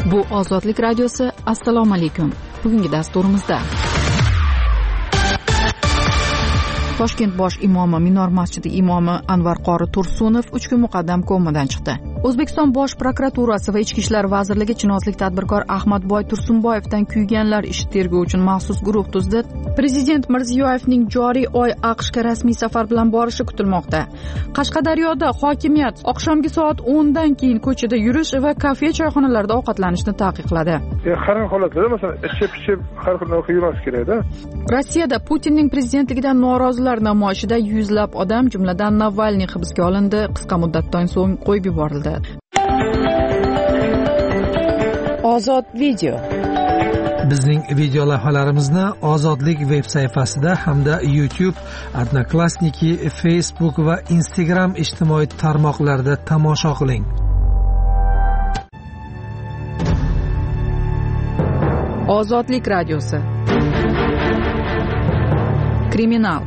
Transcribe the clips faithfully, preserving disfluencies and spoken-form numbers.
Bu Ozodlik radiosi. Assalomu alaykum. Bugungi dasturimizda Toshkent bosh imomi Minor masjidi imomi Anvar qori Tursunov uch kun muqaddam komadan chiqdi. O'zbekiston bosh prokuraturasi va Ichki ishlar vazirligi chinozlik tadbirkor Ahmadboy Tursunboyevdan kuyganlar ishi tergovi uchun maxsus guruh tuzdi. Prezident Mirziyoyevning joriy oy AQShga rasmiy safar bilan borishi kutilmoqda. Qashqadaryoda hokimiyat oqshomgi soat o'ndan keyin ko'chada yurish va kafe choyxonalarda ovqatlanishni taqiqladi. Har xil holatlarda masalan ichib-ichib har xil narsa yemas kerak-da. Rossiyada Putinning prezidentligidan norozilar namoyishida yuzlab odam, jumladan Navalniy hibsga olindi, qisqa muddatdan so'ng qo'yib yuborildi. Ozod video. Bizning video lavhalarimizni Ozodlik veb sayfasida hamda YouTube, Odnoklassniki, Facebook va Instagram ijtimoiy tarmoqlarida tomosha qiling. Ozodlik radiosi. Kriminal.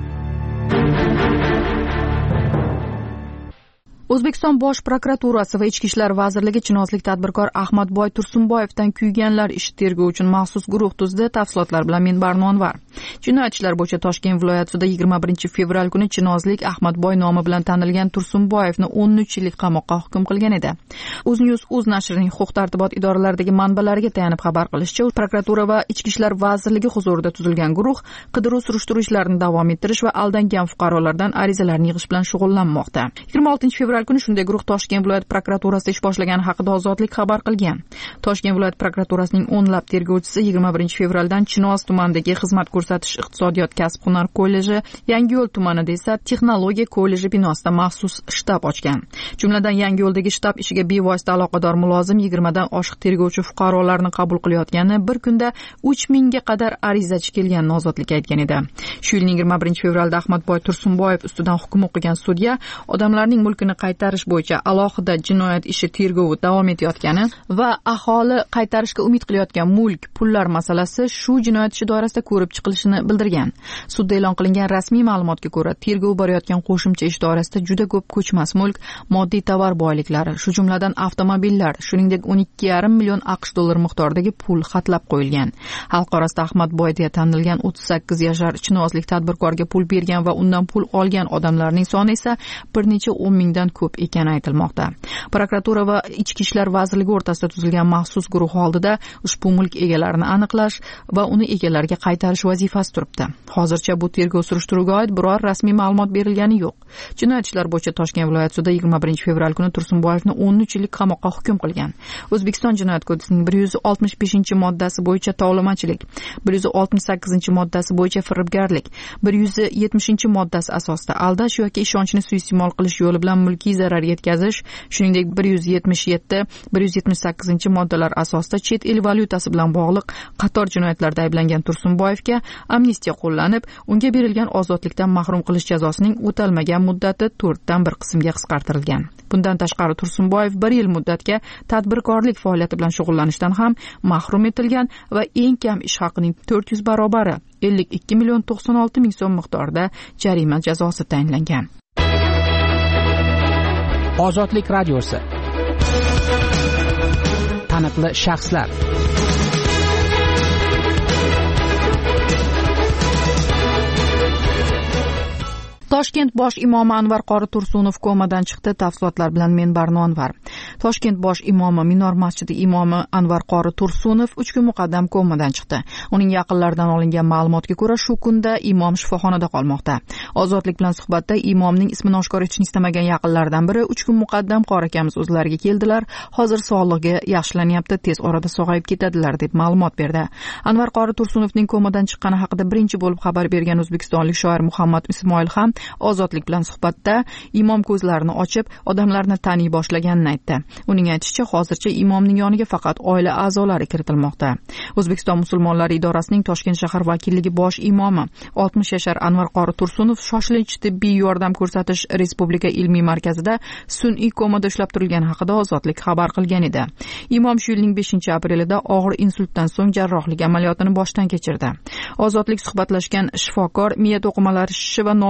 O'zbekiston bosh prokuraturasi va Ichki ishlar vazirligi chinozlik tadbirkor Ahmadboy Tursunboyevdan kuyganlar ishi tergovi uchun maxsus guruh tuzdi. Tafsilotlar bilan men Barnonvar. Jinoyat ishlar bo'yicha Toshkent viloyat sudi yigirma birinchi fevral kuni chinozlik Ahmadboy nomi bilan tanilgan Tursunboyevni o'n uch yillik qamoqqa hukm qilgan edi. UzNews Uz nashrining huquq-tartibot idoralaridagi manbalariga tayanib xabar qilishicha, prokuratura va Ichki ishlar vazirligi huzurida tuzilgan guruh qidiruv-surishtiruv ishlarini davom ettirish va aldangan fuqarolardan arizalarni yig'ish bilan shug'ullanmoqda. yigirma oltinchi fevral kuni shunday guruh Toshkent viloyat prokuraturasida ish boshlagani haqida Ozodlik xabar qilgan. Toshkent viloyat prokuraturasining o'nlab tergovchisi yigirma birinchi fevraldan Chinoz tumanidagi xizmat ko'rsatish iqtisodiyot kasb-hunar kolleji, Yangiyo'l tumanida esa texnologiya kolleji binosida maxsus shtab ochgan. Jumladan Yangiyo'ldagi shtab ishiga bevosita aloqador mulozim yigirmadan oshiq tergovchi fuqarolarni qabul qilayotgani, bir kunda uch mingga qadar arizachi kelganini Ozodlik aytgan edi. Shu yilning yigirma birinchi fevralda Ahmadboy Tursunboyev ustidan hukm o'qigan sudya odamlarning mulkini qaytarish bo'yicha alohida jinoyat ishi tergovi davom etayotgani va aholi qaytarishga umid qilayotgan mulk, pullar masalasi shu jinoyat ishi doirasida ko'rib chiqilishini bildirgan. Sudda e'lon qilingan rasmiy ma'lumotga ko'ra, tergov borayotgan qo'shimcha ish doirasida juda ko'p ko'chmas mulk, moddiy tovar boyliklari, shu jumladan avtomobillar, shuningdek o'n ikki yarim million AQSh dollar miqdoridagi pul xatlab qo'yilgan. Xalq orasida Ahmadboy deya tanilgan o'ttiz sakkiz yashar chinozlik tadbirkorga pul bergan va undan pul olgan odamlarning soni esa bir necha o'n mingdan ko'p ekani aytilmoqda. Prokuratura va Ichki ishlar vazirligi o'rtasida tuzilgan maxsus guruh oldida ushbu mulk egalarini aniqlash va uni egalariga qaytarish vazifasi turibdi. Hozircha bu tergov surishtiruvga oid biror rasmiy ma'lumot berilgani yo'q. Jinoyat ishlar bo'yicha Toshkent viloyat sudi yigirma birinchi fevral kuni Tursunboyevni o'n uch yillik qamoqqa hukm qilgan. O'zbekiston Jinoyat kodeksining bir yuz oltmish beshinchi moddasi bo'yicha tovlamachilik, bir yuz oltmish sakkizinchi moddasi bo'yicha firibgarlik, bir yuz yetmishinchi moddasi asosida aldash yoki ishonchni suiiste'mol qilish yo'li bilan mulkiy zarar yetkazish, shuningdek bir yuz yetmish yetti, bir yuz yetmish sakkizinchi moddalar asosida chet el valyutasi bilan bog'liq qator jinoyatlarda ayblangan Tursunboyevga amnistiya qo'llanib, unga berilgan ozodlikdan mahrum qilish jazosining o'talmagan muddati to'rtdan bir qismga qisqartirilgan. Bundan tashqari Tursunboyev bir yil muddatga tadbirkorlik faoliyati bilan shug'ullanishdan ham mahrum etilgan va eng kam ish haqining to'rt yuz barobari, ellik ikki million to'qson olti ming so'm miqdorida jarima jazosi tayinlangan. Ozodlik radiosi. Taniqli shaxslar. Toshkent bosh imomi Anvar qori Tursunov komadan chiqdi. Tafsilotlar bilan men Barnonvar. Toshkent bosh imomi Minor masjidi imomi Anvar qori Tursunov uch kun muqaddam komadan chiqdi. Uning yaqinlaridan olingan ma'lumotga ko'ra, shu kunda imom shifoxonada qolmoqda. Ozodlik bilan suhbatda imomning ismini oshkor etishni istamagan yaqinlaridan biri uch kun muqaddam qori akamiz o'zlariga keldilar. Hozir sog'ligi yaxshilanyapti, tez orada sog'ayib ketadilar deb ma'lumot berdi. Anvar qori Tursunovning komadan chiqqani haqida birinchi bo'lib xabar bergan o'zbekistonlik shoir Muhammad Ismoil ham Ozodlik bilan suhbatda imom ko'zlarini ochib, odamlarni taniy boshlaganini aytdi. Uning aytishicha, hozircha imomning yoniga faqat oila a'zolari kiritilmoqda. O'zbekiston musulmonlari idorasining Toshkent shahar vakilligi bosh imomi oltmish yashar Anvar qori Tursunov shoshilinch tibbiy yordam ko'rsatish Respublika ilmiy markazida sun'iy komada ushlab turilgani haqida Ozodlik xabar qilgan edi. Imom shu yilning beshinchi aprelida og'ir insultdan so'ng jarrohlik amaliyotini boshdan kechirdi. Ozodlik suhbatlashgan shifokor miya to'qimalari shishi va nobud bo'lish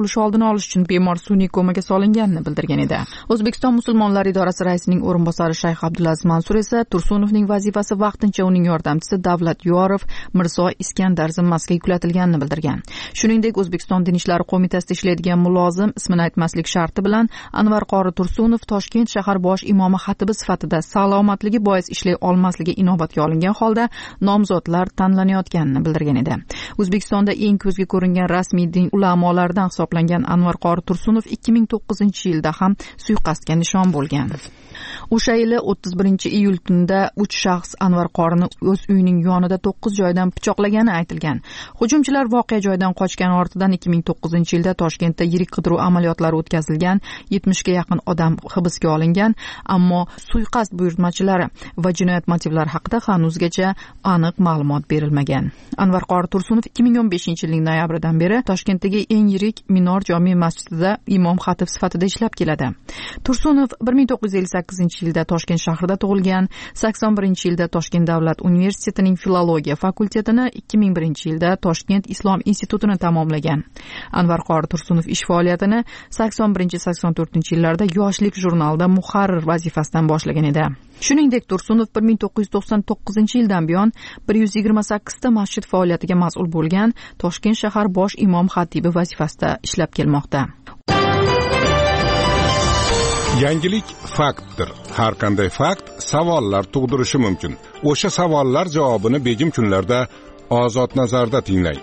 bo'lishi oldini olish uchun bemor sun'iy komaga solinganini bildirgan edi. O'zbekiston musulmonlar idorasi raisining o'rinbosari Shayx Abdulaziz Mansur esa Tursunovning vazifasi vaqtincha uning yordamchisi Davlat Yorov Mirzo Iskandar zimmasiga yuklatilganini bildirgan. Shuningdek, O'zbekiston Din ishlari qo'mitasida ishlaydigan mulozim ismini aytmaslik sharti bilan Anvar qori Tursunov Toshkent shahar bosh imomi xatibi sifatida salomatligi bois ishlay olmasligi inobatga olingan holda nomzodlar tanlanayotganini bildirgan edi. O'zbekistonda eng ko'zga ko'ringan rasmiy din ulamolaridan hisoblangan Anvar qori Tursunov ikki ming to'qqizinchi yilda ham suiqasdga nishon bo'lgan. O'sha yili o'ttiz birinchi iyul tunida uch shaxs Anvar qorini o'z uyining yonida to'qqiz joydan pichoqlagani aytilgan. Hujumchilar voqea joyidan qochgan ortidan ikki ming to'qqizinchi yilda Toshkentda yirik qidiruv amaliyotlari o'tkazilgan, yetmishga yaqin odam hibsga olingan, ammo suiqasd buyurtmachilari va jinoyat motivlari haqida hanuzgacha aniq ma'lumot berilmagan. Anvar qori Tursunov ikki ming o'n beshinchi yilning noyabridan beri Toshkentdagi eng yirik Minor jome masjidida imom xatib sifatida ishlab keladi. Tursunov bir ming to'qqiz yuz ellik sakkizinchi yilda Toshkent shahrida tug'ilgan, sakson birinchi yilda Toshkent davlat universitetining filologiya fakultetini, ikki ming birinchi yilda Toshkent islom institutini tamomlagan. Anvar qori Tursunov ish faoliyatini sakson birinchi sakson to'rtinchi yillarda Yoshlik jurnalida muharrir vazifasidan boshlagan edi. Shuningdek, Tursunov bir ming to'qqiz yuz to'qson to'qqizinchi yildan buyon bir yuz yigirma sakkizta masjid faoliyatiga mas'ul bo'lgan, Toshkent shahar bosh imom xatibi vazifasida ishlab kelmoqda. Yangilik faktdir. Har qanday fakt savollar tug'dirishi mumkin. O'sha savollar javobini begim kunlarda Ozod nazarda tinglang.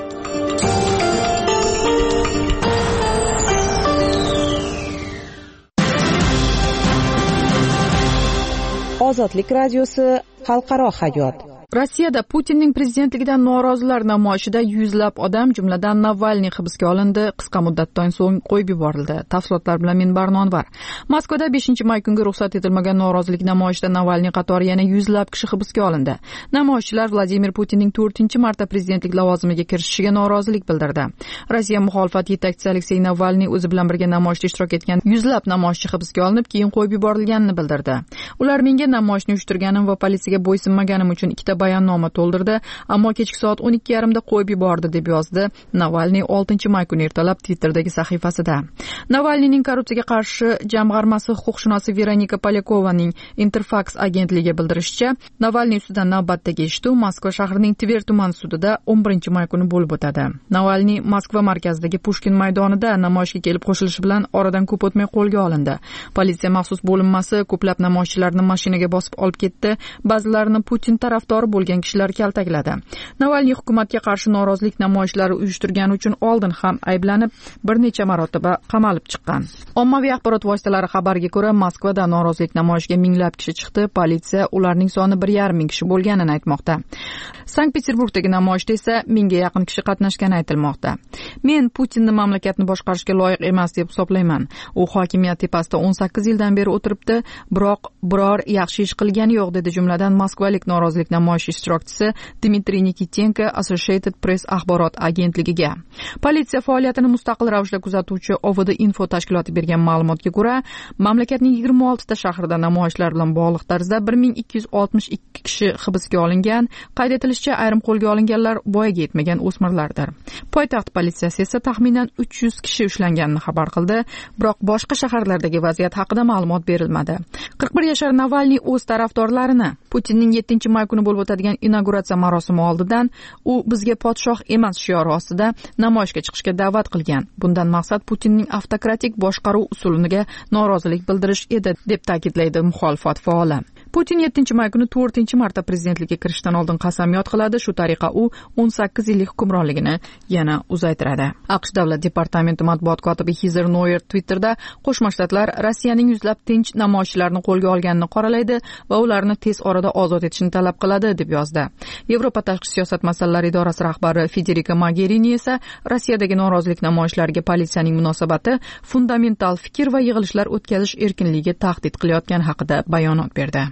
Ozodlik radiosi xalqaro hayot. Rossiyada Putinning prezidentligidan norozilar namoyishida yuzlab odam, jumladan Navalniy hibsga olindi, qisqa muddatdan so'ng qo'yib yuborildi. Tafsilotlar bilan Minbar Nonvar. Moskvada beshinchi may kunga ruxsat etilmagan norozilik namoyishida Navalniy qatori yana yuzlab kishi hibsga olindi. Namoyishchilar Vladimir Putinning to'rtinchi marta prezidentlik lavozimiga kirishishiga norozilik bildirdi. Rossiya muxolifat yetakchisi Aleksey Navalniy o'zi bilan birga namoyishda ishtirok etgan yuzlab namoyishchi hibsga olinib, keyin qo'yib yuborilganini bildirdi. Ular menga namoyishni uyushtirganim va politsiyaga bo'ysunmaganim uchun ikkita bayonnoma to'ldirdi, ammo kechki soat o'n ikki yarim da qo'yib yubordi, deb yozdi Navalniy oltinchi may kuni ertalab Twitter'dagi sahifasida. Navalniyning korrupsiyaga qarshi jamg'armasi huquqshunosi Veronika Polyakovaning Interfax agentligiga bildirishicha, Navalniy ustidan navbatdagi eshituv Moskva shahrining Tver tuman sudida o'n birinchi may kuni bo'lib o'tadi. Navalniy Moskva markazidagi Pushkin maydonida namoyishga kelib qo'shilishi bilan oradan ko'p o'tmay qo'lga olindi. Politsiya maxsus bo'linmasi ko'plab namoyishchilarni mashinaga bosib olib ketdi, ba'zilarini Putin tarafdori bo'lgan kishilar kaltakladi. Navalniy hukumatga qarshi norozilik namoyishlari uyushtirgani uchun oldin ham ayblanib, bir necha marotaba qamalib chiqqan. Ommaviy axborot vositalari xabariga ko'ra, Moskvada norozilik namoyishiga minglab kishi chiqdi, politsiya ularning soni bir yarim ming kishi bo'lganini aytmoqda. Sankt-Peterburgdagi namoyishda esa mingga yaqin kishi qatnashgani aytilmoqda. Men Putinni mamlakatni boshqarishga loyiq emas deb hisoblayman. U hokimiyat tepasida o'n sakkiz yildan beri o'tiribdi, biroq biror yaxshi ish qilgani yo'q, dedi jumladan moskvalik norozilik namoyish ishtirokchisi Dmitriy Nikitenko Associated Press axborot agentligiga. Politsiya faoliyatini mustaqil ravishda kuzatuvchi O V D Info tashkiloti bergan ma'lumotga ko'ra, mamlakatning yigirma oltita shahrida namoyishlar bilan bog'liq tarzda bir ming ikki yuz oltmish ikki kishi hibsga olingan. Qayd etilishicha, ayrim qo'lga olinganlar voyaga yetmagan o'smirlardir. Poytaxt politsiyasi esa taxminan uch yuz kishi ushlanganini xabar qildi, biroq boshqa shaharlardagi vaziyat haqida ma'lumot berilmadi. qirq bir yashar Navalniy o'z tarafdorlarini Putinning yettinchi may kuni bo'lib o'tadigan inauguratsiya marosimi oldidan u bizga podshoh emas shiori ostida namoyishga chiqishga da'vat qilgan. Bundan maqsad Putinning avtokratik boshqaruv usuliga norozilik bildirish edi, deb ta'kidlaydi muxolifat faoli. Putin yettinchi may kuni to'rtinchi marta prezidentlikka kirishdan oldin qasamyod qiladi. Shu tariqa u o'n sakkiz yillik hukmronligini yana uzaytiradi. AQSh davlat departamenti matbuot kotibi Heather Nauert Twitterda Qo'shma Shtatlar Rossiyaning yuzlab tinch namoyishchilarni qo'lga olganini qoralaydi va ularni tez orada ozod etishni talab qiladi, deb yozdi. Yevropa tashqi siyosat masalalari idorasi rahbari Federica Mogherini esa Rossiyadagi norozilik namoyishlariga politsiyaning munosabati fundamental fikr va yig'ilishlar o'tkazish erkinligiga tahdid qilayotgani haqida bayonot berdi.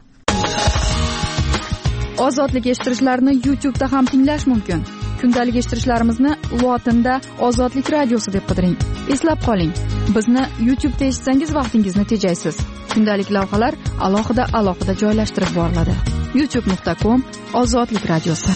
Ozodlik eshittirishlarni YouTube'da ham tinglash mumkin. Kundalik eshittirishlarimizni lotinda Ozodlik radiosi deb qidiring. Eslab qoling, bizni YouTube'da eshitsangiz vaqtingizni tejaysiz. Kundalik lavhalar alohida alohida joylashtirib boriladi. youtube nuqta com Ozodlik radiosi.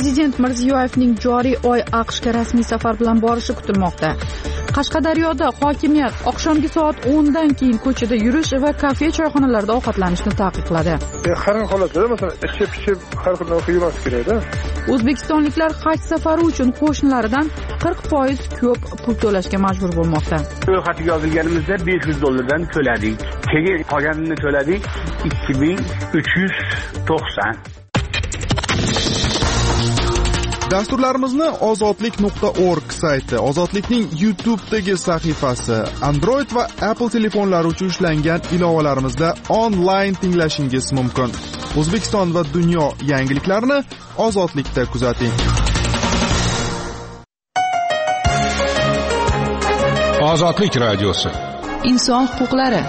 Prezident Mirziyoyevning joriy oy AQShga rasmiy safar bilan borishi kutilmoqda. Qashqadaryoda hokimiyat oqshomgi soat o'ndan keyin ko'chada yurish va kafe choyxonalarda ovqatlanishni taqiqladi. Qarin holatda masalan ichib-ichib har kuni yurish kerak-da. O'zbekistonliklar haj safari uchun qo'shnilaridan qirq foiz ko'p pul to'lashga majbur bo'lmoqda. Ro'yxatga yozilganimizda besh yuz dollardan to'ladik. Keyin qolganini to'ladik ikki ming uch yuz to'qson. Dasturlarimizni ozodlik nuqta org sayti, Ozodlikning YouTube'dagi sahifasi, Android va Apple telefonlari uchun ishlangan ilovalarimizda onlayn tinglashingiz mumkin. O'zbekiston va dunyo yangiliklarini Ozodlikda kuzating. Ozodlik radiosi. Inson huquqlari.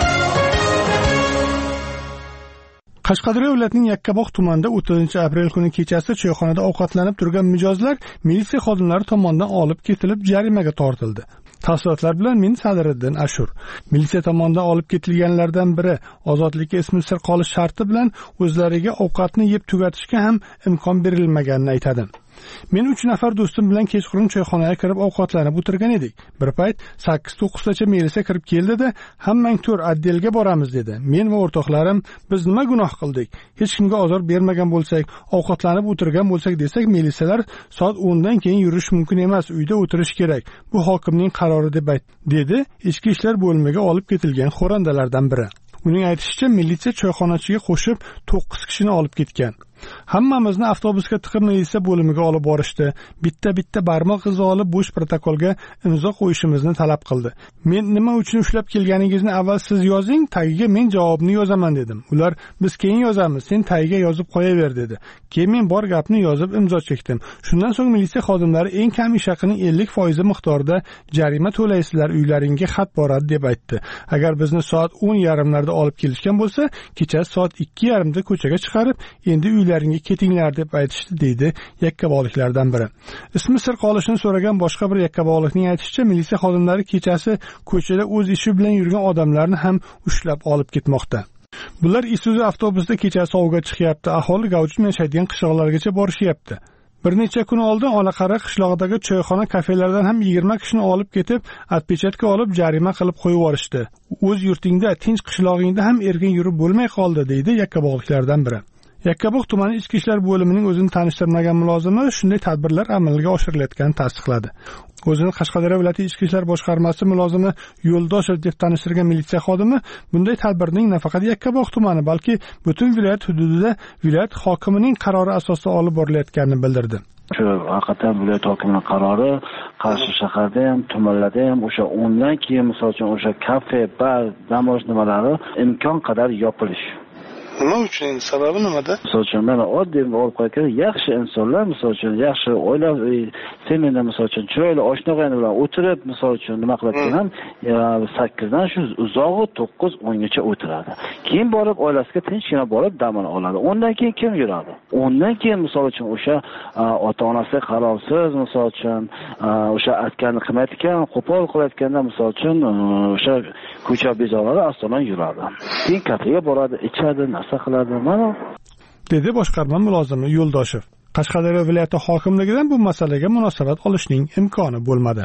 Qashqadaryo viloyatining Yakkabog' tumanida o'ttizinchi aprel kuni kechasi choyxonada ovqatlanib turgan mijozlar militsiya xodimlari tomonidan olib ketilib jarimaga tortildi. Tafsilotlar bilan men Sadiriddin Ashur. Militsiya tomonidan olib ketilganlardan biri ozodlikka ismi sir qolish sharti bilan o'zlariga ovqatni yeb tugatishga ham imkon berilmaganini aytadi. Men uch nafar do'stim bilan kechqurun choyxonaga kirib ovqatlanib o'tirgan edik. Bir payt sakkiz to'qqiztacha militsiya kirib keldi-da, "Hammang tur, otdelga boramiz" dedi. Men va o'rtoqlarim "Biz nima gunoh qildik? Hech kimga ozor bermagan bo'lsak, ovqatlanib o'tirgan bo'lsak" desak, militsiyalar "Soat o'ndan keyin yurish mumkin emas, uyda o'tirish kerak. Bu hokimning qarori" deb aytdi, dedi ichki ishlar bo'limiga olib ketilgan xo'randalardan biri. Uning aytishicha, militsiya choyxonachiga qo'shib to'qqiz kishini olib ketgan. Hammamizni avtobusga tiqib militsiya bo'limiga olib borishdi. Bitta-bitta barmoq izi olib bo'sh protokolga imzo qo'yishimizni talab qildi. Men nima uchun ushlab kelganingizni avval siz yozing, tagiga men javobni yozaman dedim. Ular "Biz keyin yozamiz, sen tagiga yozib qo'yaver" dedi. Keyin men bor gapni yozib imzo chekdim. Shundan so'ng militsiya xodimlari eng kam ish haqining ellik foizi miqdorida jarima to'laysizlar, uylaringga xat boradi deb aytdi. Agar bizni soat o'n yarimlarda olib kelishgan bo'lsa, kechasi soat ikki yarimda ko'chaga chiqarib, endi uylaringga ketinglar deb aytishdi, deydi yakkabog'liklardan biri. Ismi sir qolishini so'ragan boshqa bir yakkabog'likning aytishicha, militsiya xodimlari kechasi ko'chada o'z ishi bilan yurgan odamlarni ham ushlab olib ketmoqda. Bular Isuzu avtobusda kechasi ovga chiqyapti, aholi gavjum yashaydigan qishloqlargacha borishyapti. Bir necha kun oldin Olaqara qishlog'idagi choyxona kafelardan ham yigirma kishini olib ketib, atpechatga olib jarima qilib qo'yib yuborishdi. O'z yurtingda, tinch qishlog'ingda ham erkin yurib bo'lmay qoldi, deydi yakkabog'liklardan biri. Yakkabog' tumani ichki ishlar bo'limining o'zini tanishtirmagan mulozimi shunday tadbirlar amalga oshirilayotganini tasdiqladi. O'zini Qashqadaryo viloyati ichki ishlar boshqarmasi mulozimi Yo'ldoshev deb tanishtirgan militsiya xodimi bunday tadbirning nafaqat Yakkabog' tumani, balki butun viloyat hududida viloyat hokimining qarori asosida olib borilayotganini bildirdi. Shu haqiqatan viloyat hokimining qarori Qarshi shaharda ham, tumanlarda ham o'sha o'ndan keyin misol uchun o'sha kafe, bar, dam olish nimalari imkon qadar yopilish. Nima uchun endi sababi nimada? Misol uchun mana oddiy olib qo'ygan yaxshi insonlar, misol uchun yaxshi oila, seminda misol uchun chiroyli oshna-og'ayni bilan o'tirib, misol uchun nima qilayotgan ham sakkizdan shu uzog'i to'qqiz o'ngacha o'tiradi. Keyin borib oilasiga tinchgina borib damini oladi. Undan keyin kim yuradi? Undan keyin misol uchun o'sha ota-onasi qarovsiz, misol uchun o'sha aytganini qilmayotgan, qo'pol qilayotganda misol uchun o'sha ko'cha bezorlari asosan yuradi. Keyin kafega boradi, ichadi, qiladi mana, dedi boshqarma mulozimi Yo'ldoshev. Qashqadaryo viloyati hokimligidan bu masalaga munosabat olishning imkoni bo'lmadi.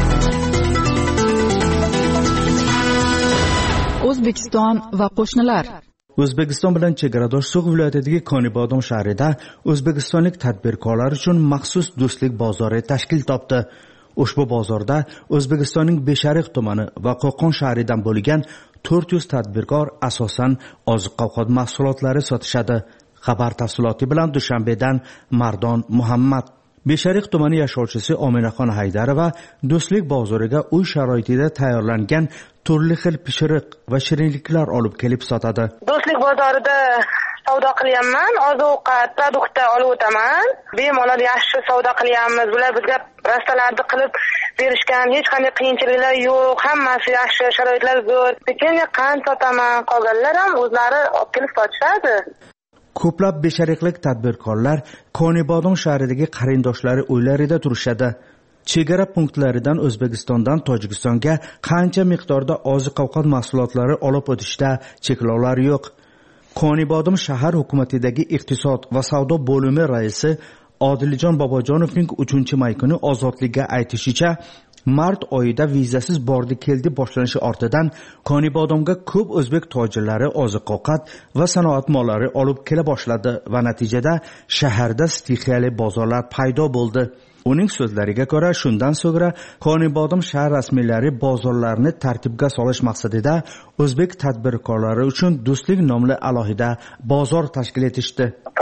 O'zbekiston va qo'shnilar. O'zbekiston bilan chegaradosh So'g'd viloyatidagi Konibodom shahrida o'zbekistonlik tadbirkorlar uchun maxsus do'stlik bozori tashkil topdi. Ushbu bozorda O'zbekistonning Beshariq tumani va Qo'qon shahridan bo'lgan to'rt yuz tadbirkor asosan oziq-ovqat mahsulotlari sotishadi. Xabar tafsiloti bilan Dushanbedan Mardon Muhammad. Beshariq tumani yashovchisi Ominaxon Haydarova do'stlik bozoriga uy sharoitida tayyorlangan turli xil pishiriq va shirinliklar olib kelib sotadi. Do'stlik bozorida savdo qilyapman, oziq-ovqat produktda olib o'taman. Bemalol yaxshi savdo qilyapmiz. Bular bizga rastalarni qilib berishgan, hech qanday qiyinchiliklar yo'q, hammasi yaxshi, sharoitlar zo'r. Sekinga qand sotaman, qolganlar ham o'zlari olib kelib sotishadi. Ko'plab beshariqlik tadbirkorlar Konibodom shahridagi qarindoshlari uylarida turishadi. Chegara punktlaridan O'zbekistondan Tojikistonga qancha miqdorda oziq-ovqat mahsulotlari olib o'tishda cheklovlar yo'q. Konibodom shahar hukumatidagi iqtisod va savdo bo'limi raisi Odiljon Bobojonovning uchinchi may kuni Ozodlikka aytishicha, mart oyida vizasiz bordi keldi boshlanishi ortidan Konibodomga ko'p o'zbek tojirlari oziq-ovqat va sanoat mollari olib kela boshladi va natijada shaharda stixiyali bozorlar paydo bo'ldi. Uning so'zlariga ko'ra, shundan so'ngra Konibodom shahar rasmiylari bozorlarni tartibga solish maqsadida o'zbek tadbirkorlari uchun Do'stlik nomli alohida bozor tashkil etishdi.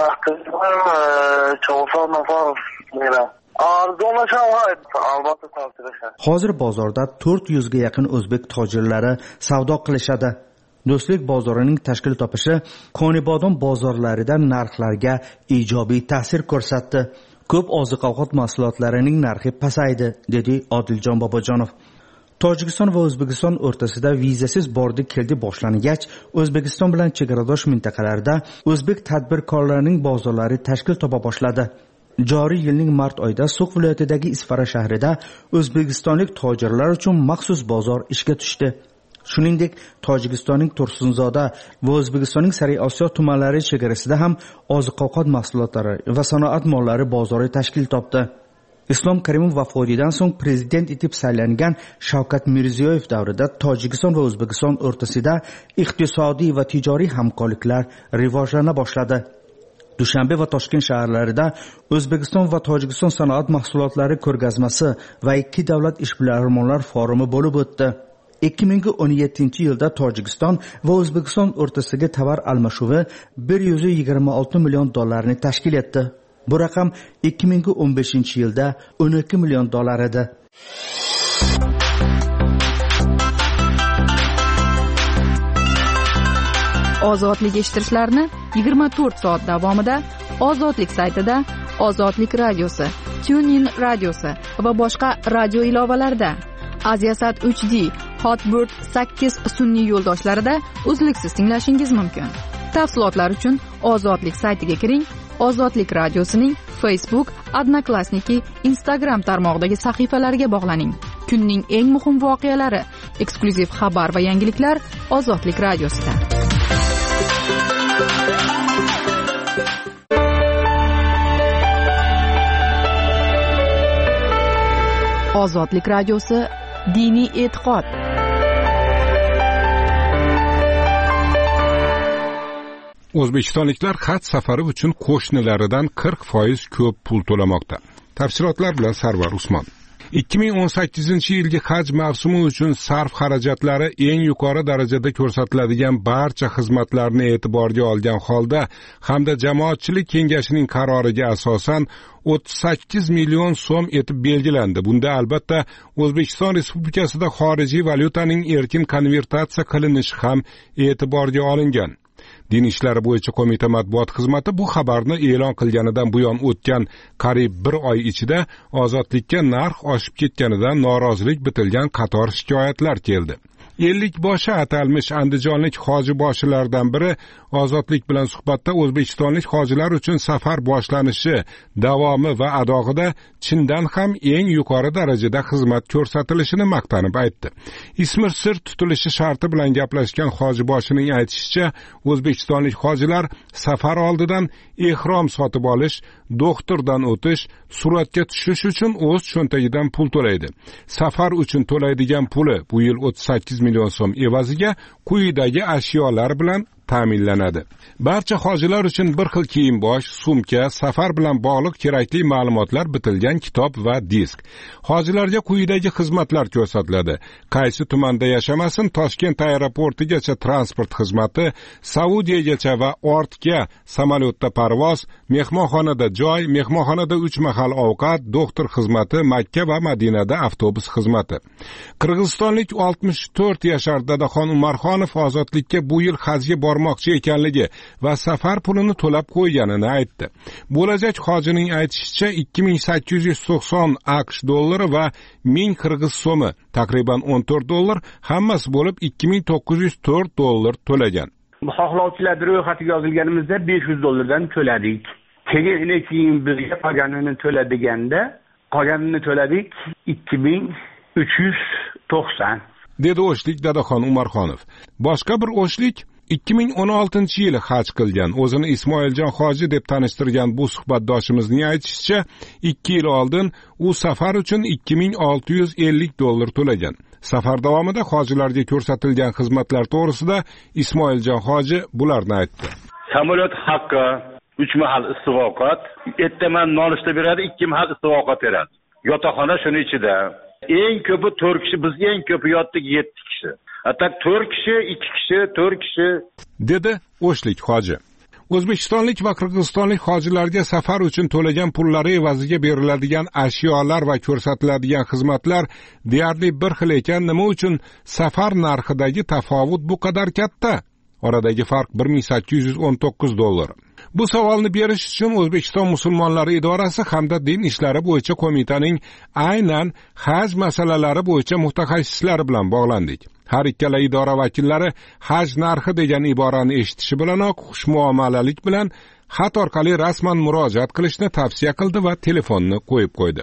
Hozir bozorda to'rt yuzga yaqin o'zbek tojirlari savdo qilishadi. Do'stlik bozorining tashkil topishi Konibodom bozorlarida narxlarga ijobiy ta'sir ko'rsatdi. Ko'p oziq-ovqat mahsulotlarining narxi pasaydi, dedi Odiljon Bobojonov. Tojikiston va O'zbekiston o'rtasida vizasiz bordi keldi boshlangach, O'zbekiston bilan chegaradosh mintaqalarda o'zbek tadbirkorlarining bozorlari tashkil topa boshladi. Joriy yilning mart oyida So'x viloyatidagi Isfara shahrida o'zbekistonlik tojirlar uchun maxsus bozor ishga tushdi. Shuningdek, Tojikistonning Tursunzoda va O'zbekistonning Sariy Osiyo tumanlari chegarasida ham oziq-ovqat mahsulotlari va sanoat mollari bozori tashkil topdi. Islom Karimov vafodidan so'ng prezident etib saylangan Shavkat Mirziyoyev davrida Tojikiston va O'zbekiston o'rtasida iqtisodiy va tijoriy hamkorliklar rivojlana boshladi. Dushanbe va Toshkent shaharlarida O'zbekiston va Tojikiston sanoat mahsulotlari ko'rgazmasi va ikki davlat ishbilarmonlar forumi bo'lib o'tdi. ikki ming o'n yettinchi yilda Tojikiston va O'zbekiston o'rtasidagi tovar almashuvi bir yuz yigirma olti million dollarni tashkil etdi. Bu raqam ikki ming o'n beshinchi yilda o'n ikki million dollar edi. Ozodlik eshittirishlarni yigirma to'rt soat davomida Ozodlik saytida, Ozodlik radiosi, TuneIn radiosi va boshqa radio ilovalarida, Aziasat uch D, Hotbird sakkiz sun'iy yo'ldoshlarida uzluksiz tinglashingiz mumkin. Tafsilotlar uchun Ozodlik saytiga kiring. Ozodlik radiosining Facebook, Odnoklassniki, Instagram tarmog'idagi sahifalariga bog'laning. Kunning eng muhim voqealari, eksklyuziv xabar va yangiliklar Ozodlik radiosida. Ozodlik radiosi diniy e'tiqod. O'zbekistonliklar haj safari uchun qo'shnilaridan qirq foiz ko'p pul to'lamoqda. Tafsilotlar bilan Sarvar Usmon. ikki ming o'n sakkizinchi yilgi haj mavsumi uchun sarf xarajatlari eng yuqori darajada ko'rsatiladigan barcha xizmatlarni e'tiborga olgan holda hamda jamoatchilik kengashining qaroriga asosan o'ttiz sakkiz million so'm etib belgilandi. Bunda albatta O'zbekiston Respublikasida xorijiy valyutaning erkin konvertatsiya qilinishi ham e'tiborga olingan. Din ishlari bo'yicha qo'mita matbuot xizmati bu xabarni e'lon qilganidan buyon o'tgan qariyb bir oy ichida ozodlikka narx oshib ketganidan norozilik bitilgan qator shikoyatlar keldi. ellik boshi atalmish andijonlik hoji boshilardan biri Ozodlik bilan suhbatda O'zbekistonlik hojilar uchun safar boshlanishi, davomi va adog'ida chindan ham eng yuqori darajada xizmat ko'rsatilishini maqtanib aytdi. Ismi sir tutilishi sharti bilan gaplashgan hoji boshining aytishicha, O'zbekistonlik hojilar safar oldidan ehrom sotib olish, doktordan o'tish, suratga tushish uchun o'z cho'ntagidan pul to'laydi. Safar uchun to'laydigan puli bu yil o'ttiz sakkiz million so'm evaziga quyidagi ashyolar bilan ta'minlanadi. Barcha hojilar uchun bir xil kiyim-bosh, sumka, safar bilan bog'liq kerakli ma'lumotlar bitilgan kitob va disk. Hojilarga quyidagi xizmatlar ko'rsatiladi. Qaysi tumanda yashamasin, Toshkent aeroportigacha transport xizmati, Saudiyagacha va ortga samolyotda parvoz, mehmonxonada joy, mehmonxonada uch mahal ovqat, doktor xizmati, Makka va Madinada avtobus xizmati. Qirg'izistonlik oltmish to'rt yashar Dadaxon Umarxonov ozodlikka bu yil hajga bormoqchi ekanligi va safar pulini to'lab qo'yganini aytdi. Bo'lajak hojining aytishicha ikki ming sakkiz yuz to'qson AQSh dollari va ming qirg'iz so'mi, taqriban o'n to'rt dollar, hammasi bo'lib ikki ming to'qqiz yuz to'rt dollar to'lagan. Xohlovchilar ro'yxatiga yozilganimizda besh yuz dollardan to'ladik. Keyin keyin bizga qolganini to'ladiganda, qolganini to'ladik ikki ming uch yuz to'qson. Dedi O'shlik Dadaxon Umarxonov. Boshqa bir O'shlik ikki ming o'n oltinchi yili haj qilgan, o'zini Ismoiljon hoji deb tanishtirgan bu suhbatdoshimizning aytishicha, ikki yil oldin u safar uchun ikki ming olti yuz ellik dollar to'lagan. Safar davomida hojilarga ko'rsatilgan xizmatlar to'g'risida Ismoiljon hoji bularni aytdi. Samolyot haqqi, uch mahal issiq ovqat, ertaman nonushta beradi, ikki mahal issiq ovqat beradi. Yotoqxona shuning ichida. Eng ko'pi to'rt kishi, biz eng ko'pi yotdik yetti kishi. Hatta to'rt kishi, ikki kishi, to'rt kishi, dedi O'shlik hoji. O'zbekistonlik va qirg'izistonlik hojilarga safar uchun to'lagan pullari evaziga beriladigan ashyolar va ko'rsatiladigan xizmatlar deyarli bir xil ekan, nima uchun safar narxidagi tafovut bu qadar katta? Oradagi farq bir ming sakkiz yuz o'n to'qqiz dollar. Bu savolni berish uchun O'zbekiston musulmonlari idorasi hamda din ishlari bo'yicha qo'mitaning aynan haj masalalari bo'yicha mutaxassislari bilan bog'landik. Har ikkala idora vakillari haj narxi degan iborani eshitishi bilanoq xushmuomalalik bilan xat orqali rasman murojaat qilishni tavsiya qildi va telefonni qo'yib qo'ydi.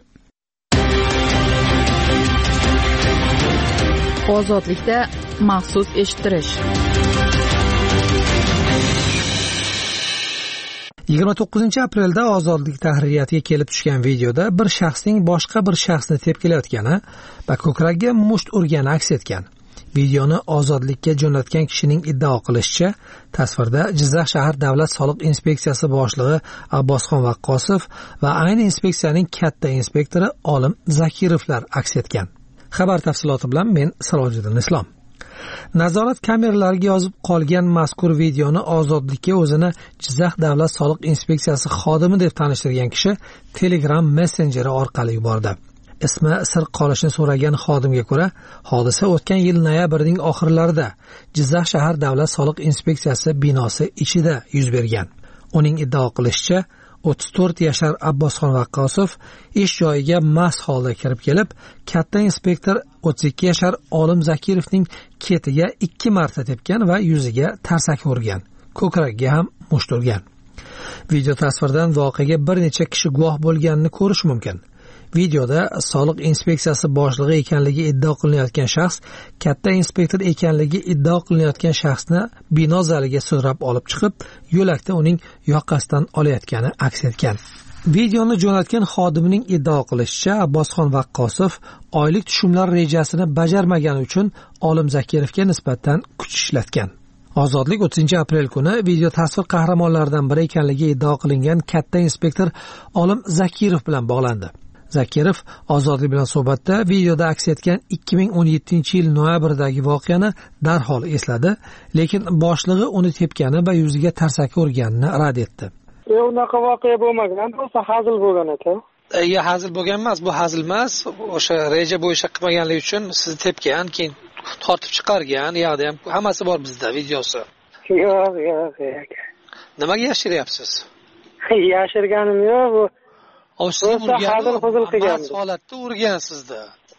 Ozodlikda maxsus eshittirish. yigirma to'qqizinchi aprelda Ozodlik tahririyatiga kelib tushgan videoda bir shaxsning boshqa bir shaxsni tepkilayotgani va ko'kragiga musht urgani aks etgan. Videoni Ozodlikka jo'natgan kishining iddao qilishicha, tasvirda Jizzax shahar davlat soliq inspeksiyasi boshlig'i Abbosxon Vaqqosov va ayni inspeksiyaning katta inspektori Olim Zakirovlar aks etgan. Xabar tafsiloti bilan men Sirojiddin Islom. Nazorat kameralariga yozib qolgan mazkur videoni Ozodlikka o'zini Jizzax davlat soliq inspeksiyasi xodimi deb tanishtirgan kishi Telegram messenjeri orqali yubordi. Ismi sir qolishini so'ragan xodimga ko'ra, hodisa o'tgan yil noyabrning oxirlarida Jizzax shahar davlat soliq inspeksiyasi binosi ichida yuz bergan. Uning iddao qilishicha, o'ttiz to'rt yashar Abbosxon Vaqqosov ish joyiga mast holda kirib kelib, katta inspektor o'ttiz ikki yashar Olim Zakirovning ketiga ikki marta tepgan va yuziga tarsaki urgan. Ko'kragiga ham musht urgan. Video tasvirdan voqeaga bir necha kishi guvoh bo'lganini ko'rish mumkin. Videoda soliq inspeksiyasi boshlig'i ekanligi iddao qilinayotgan shaxs katta inspektor ekanligi iddao qilinayotgan shaxsni bino zaliga sudrab olib chiqib, yo'lakda uning yoqasidan olayotgani aks etgan. Videoni jo'natgan xodimning iddao qilishicha, Abbosxon Vaqqosov oylik tushumlar rejasini bajarmagani uchun Olim Zakirovga nisbatan kuch ishlatgan. Ozodlik o'ttizinchi aprel kuni video tasvir qahramonlaridan biri ekanligi iddao qilingan katta inspektor Olim Zakirov bilan bog'landi. Zakirov Ozodlik bilan suhbatda videoda aks etgan ikki ming o'n yettinchi yil noyabrdagi voqeani darhol esladi, lekin boshlig'i uni tepgani va yuziga tarsaki urganini rad etdi. E, unaqa voqea bo'lmagan, bo'lsa hazil bo'lgan ekan. E, hazil bo'lgan emas, bu hazil emas. O'sha reja bo'yicha qilmaganligi uchun sizni tepgan, keyin tortib chiqargan, yo'qda ham hammasi bor bizda videosi. Yo'q, yo'q, yo'q. Nimaga yashiryapsiz? Yashirganim yo'q. O'sha hazil huzul qilgan. Holatda urgan sizda.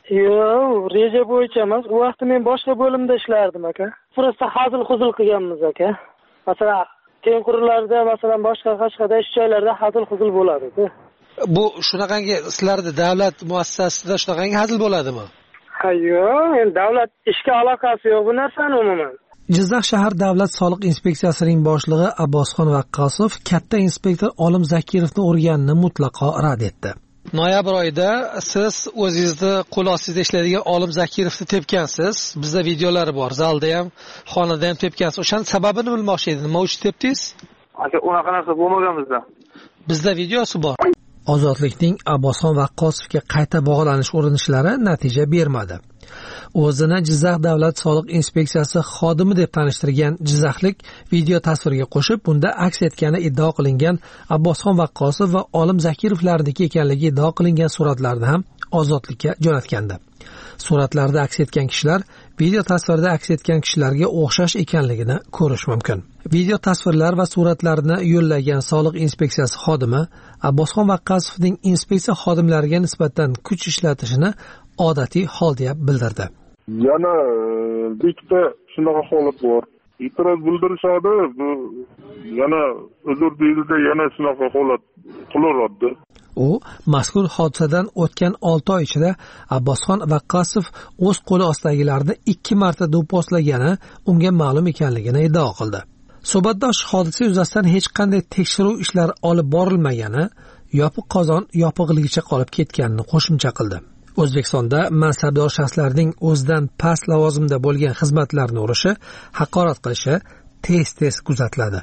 Yo'q, reja bo'yicha emas. U vaqtda men boshqa bo'limda ishlardim aka. Просто hazil huzul qilganmiz aka. Masalan, tengqurlarda, masalan, boshqa qashqada ish joylarda hazil huzul bo'ladi-ku. Bu shunaqangi sizlarda davlat muassasasida shunaqangi hazil bo'ladimi? Ha, yo'q, endi davlat ishga aloqasi yo'q bu narsani umuman. Jizzax shahar davlat soliq inspeksiyasining boshlig'i Abbosxon Vaqqosov katta inspektor Olim Zakirovni urganini mutlaqo rad etdi. Noyabr oyida siz o'zingizni qo'l ostida ishlaydigan Olim Zakirovni tepgansiz. Bizda videolari bor. Zalda ham, xonada ham tepgansiz. O'shaning sababini bilmoqchi edim. Nima uchun tepdingiz? Aka, unaqa narsa bo'lmagan bizda. Bizda videosi bor. Ozodlikning Abbosxon Vaqqosovga qayta bog'lanish urinishlari natija bermadi. O'zini Jizzax davlat soliq inspeksiyasi xodimi deb tanishtirgan jizzaxlik video tasvirga qo'shib, bunda aks etgani iddao qilingan Abbosxon Vaqqosov va Olim Zakirovlarniki ekanligi iddao qilingan suratlarni ham Ozodlikka jo'natgandi. Suratlarda aks etgan kishilar video tasvirda aks etgan kishilarga o'xshash ekanligini ko'rish mumkin. Video tasvirlar va suratlarni yo'llagan soliq inspeksiyasi xodimi Abbosxon Vaqqosovning inspeksiya xodimlariga nisbatan kuch ishlatishini odatiy hol deb bildirdi. Yana ikkita shunaqa holat bor. E'tiroz bildirishadi, bu yana uzr deyildi, yana shunaqa holat qilaveradi. U mazkur hodisadan o'tgan olti oy ichida Abbosxon Vaqqasov o'z qo'li ostidagilarni ikki marta do'pposlagani unga ma'lum ekanligini iddao qildi. Suhbatdosh hodisa yuzasidan hech qanday tekshiruv ishlari olib borilmagani, yopiq qozon yopig'ligicha qolib ketganini qo'shimcha qildi. O'zbekistonda mansabdor shaxslarning o'zidan past lavozimda bo'lgan xizmatlarni urishi, haqorat qilishi tez-tez kuzatiladi.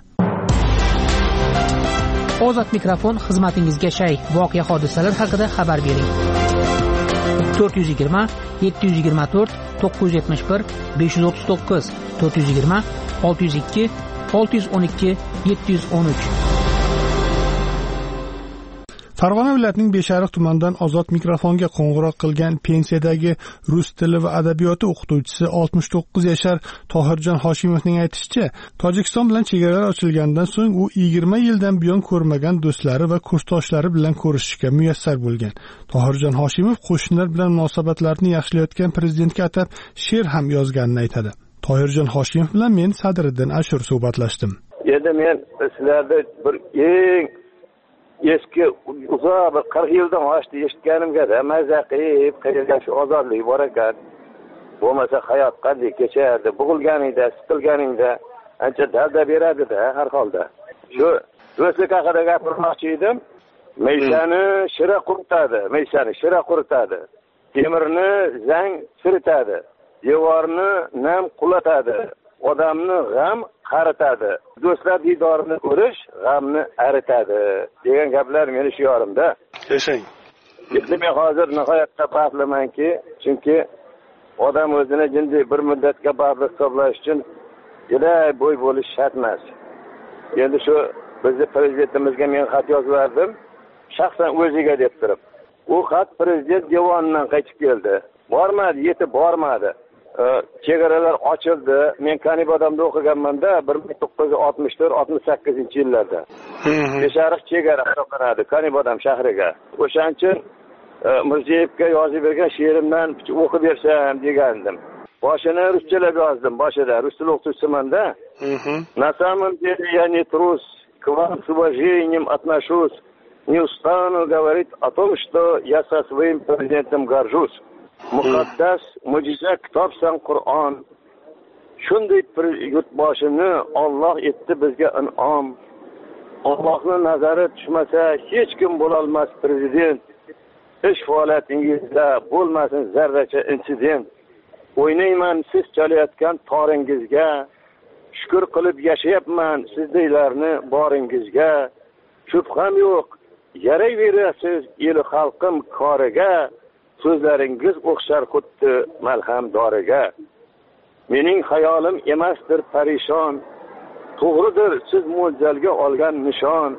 Ozod mikrofon xizmatingizga shay. Voqea hodisalar haqida xabar bering. to'rt yuz yigirma yetti yuz yigirma to'rt to'qqiz yuz yetmish bir besh yuz o'ttiz to'qqiz to'rt yuz yigirma olti yuz ikki olti yuz o'n ikki yetti yuz o'n uch. Farg'ona viloyatining Beshariq tumanidan Ozod mikrofonga qo'ng'iroq qilgan pensiyadagi rus tili va adabiyoti o'qituvchisi oltmish to'qqiz yashar Tohirjon Hoshimovning aytishicha, Tojikiston bilan chegaralar ochilgandan so'ng u yigirma yildan buyon ko'rmagan do'stlari va kursdoshlari bilan ko'rishishga muyassar bo'lgan. Tohirjon Hoshimov qo'shnilar bilan munosabatlarni yaxshilayotgan prezidentga atab she'r ham yozganini aytadi. Tohirjon Hoshimov bilan men Sadriddin Ashur suhbatlashdim. Endi men sizlarda bir eng eski uzoq bir qirq yildan oshdi eshitganimga-da mazza qilib qilgan shu ozodlik bor ekan. Bo'lmasa hayot qanday kechardi, bug'ilganingda, siqilganingda ancha dalda beradi-da har holda. Shu do'stlik haqida gapirmoqchi edim. Meysani shira quritadi, meysani shira quritadi. Temirni zang siritadi, devorni nam qulatadi, odamni g'am qaritadi. Do'stlar diydorini ko'rish g'amni aritadi degan gaplar meni shu yorimda. Yashang. Endi men hozir nihoyatda baxtlimanki, chunki odam o'zini jinday bir muddatga baxtli hisoblash uchun juda bo'y bo'lish shart emas. Endi shu bizni prezidentimizga men xat yozdim, shaxsan o'ziga deb turib. U xat prezident devonidan qaytib keldi. Bormadi, yetib bormadi. Chegaralar ochildi. Men Kanibodamda o'qiganman-da bir ming to'qqiz yuz oltmish to'rt oltmish sakkizinchi yillarda. Beshariq chegara hisoblanadi Kanibodam shahriga. O'shaning uchun Mirziyevga yozib bergan she'rimdan o'qib bersam degandim. Boshini ruschalab yozdim, boshida rus tili o'qituvchisiman-da. На самом деле я не трус, к вам с уважением отношусь. Не устану говорить о том, что я со своим президентом горжусь. Muqaddas mo'jiza kitobsan Qur'on. Shunday bir yurtboshini Alloh etdi bizga in'om. Allohning nazari tushmasa hech kim bo'la olmas prezident. Ish faoliyatingizda bo'lmasin zarracha insident. O'ynayman siz chalayotgan toringizga. Shukr qilib yashayapman sizdeylarni boringizga. Shubham yo'q, yarayverasiz el xalqim koriga. So'zlaringiz o'xshar xuddi malham doriga. Mening xayolim emasdir parishon. To'g'ridir siz mo'ljalga olgan nishon.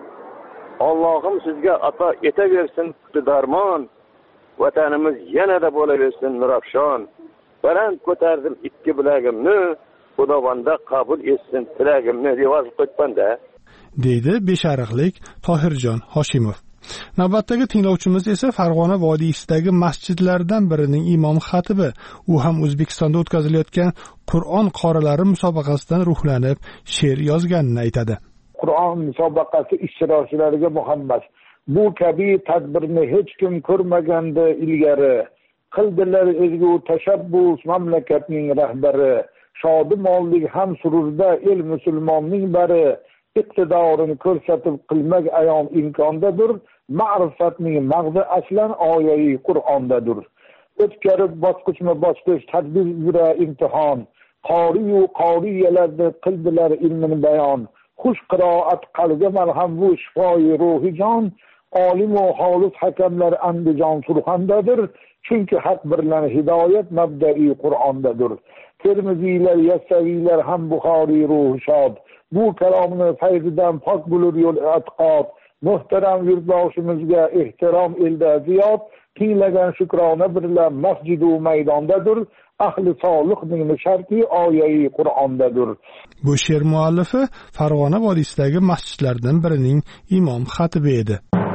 Allohim sizga ato etaversin darmon. Vatanimiz yanada bo'laversin nurafshon. Baland ko'tardim ikki bilagimni, Xudovanda qabul etsin tilagimni deb yozib qo'yibman-da, deydi Beshariqlik Tohirjon Hoshimov. Navbatdagi tinglovchimiz esa Farg'ona vodiysidagi masjidlardan birining imom xatibi. U ham O'zbekistonda o'tkazilayotgan Qur'on qorilari musobaqasidan ruhlanib, she'r yozganini aytadi. Qur'on musobaqasi ishtirokchilariga muhabbat. Bu kabi tadbirni hech kim ko'rmagandi ilgari. Qildilar ezgu tashabbus mamlakatning rahbari. Shodi-mollik ham sururda el musulmonning bari. iqtidorini ko'rsatib qilmak ayon imkondadir. Ma'rifatning mag'zi aslan oyai Qur'ondadir. O'tkarib bosqichma bosqich tadbir yura imtihon. Qoriyu qoriyalarda qildilar ilmini bayon. Xush qiroat qalbga malham bu shifoyi ruhi jon. Olim va xolis hakamlar Andijon Surxondadir. Chunki haq birlan hidoyat mabda'i Qur'ondadir. Termiziylar, Yassaviylar ham Buxoriy ruhi shod. Bu kalomni fayzidan pok bo'lur yo'l e'tiqod. Muhtaram yurtboshimizga ehtirom elda ziyod. Tinglagan shukrona birlar masjid va maydondadir. Ahli solihning sharti oyai Qur'ondadir. Bu she'r muallifi Farg'ona vodiysidagi masjidlardan birining imom xatibi edi.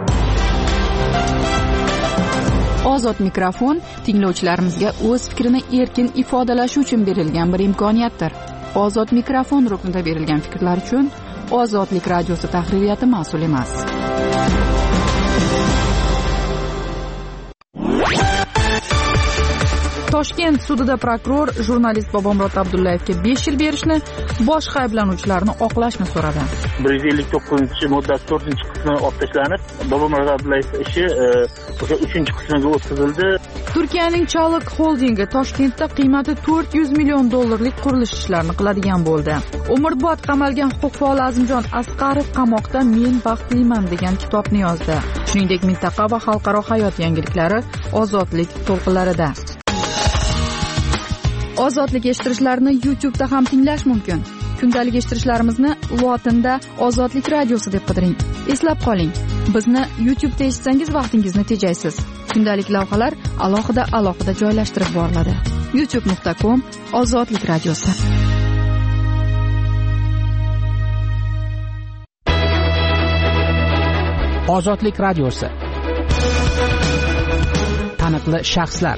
Ozod mikrofon tinglovchilarimizga o'z fikrini erkin ifodalashi uchun berilgan bir imkoniyatdir. Ozod mikrofon ruknida berilgan fikrlar uchun Ozodlik radiosi tahririyati mas'ul emas. Toshkent sudida prokuror jurnalist Bobomurod Abdullayevga besh yil berishni, boshqa ayblanuvchilarni oqlashni so'radi. bir yuz ellik to'qqizinchi moddasi to'rtinchi qismi olib tashlanib, Bobomurod Abdullayev ishi o'sha uchinchi qismiga o'tkazildi. Turkiyaning Chalik holdingi Toshkentda qiymati to'rt yuz million dollarlik qurilish ishlarini qiladigan bo'ldi. Umrbod qamalgan huquq faoli Azimjon Asqarov qamoqda Men baxtliman degan kitobni yozdi. Shuningdek, mintaqa va xalqaro hayot yangiliklari Ozodlik to'lqinlarida. Ozodlik eshittirishlarni YouTube'da ham tinglash mumkin. Kundalik eshittirishlarimizni lotinda Ozodlik radiosi deb qidiring. Eslab qoling, bizni YouTube'da eshitsangiz vaqtingizni tejaysiz. Kundalik lavhalar alohida-alohida joylashtirib boriladi. youtube nuqta com Ozodlik radiosi. Ozodlik radiosi. Taniqli shaxslar.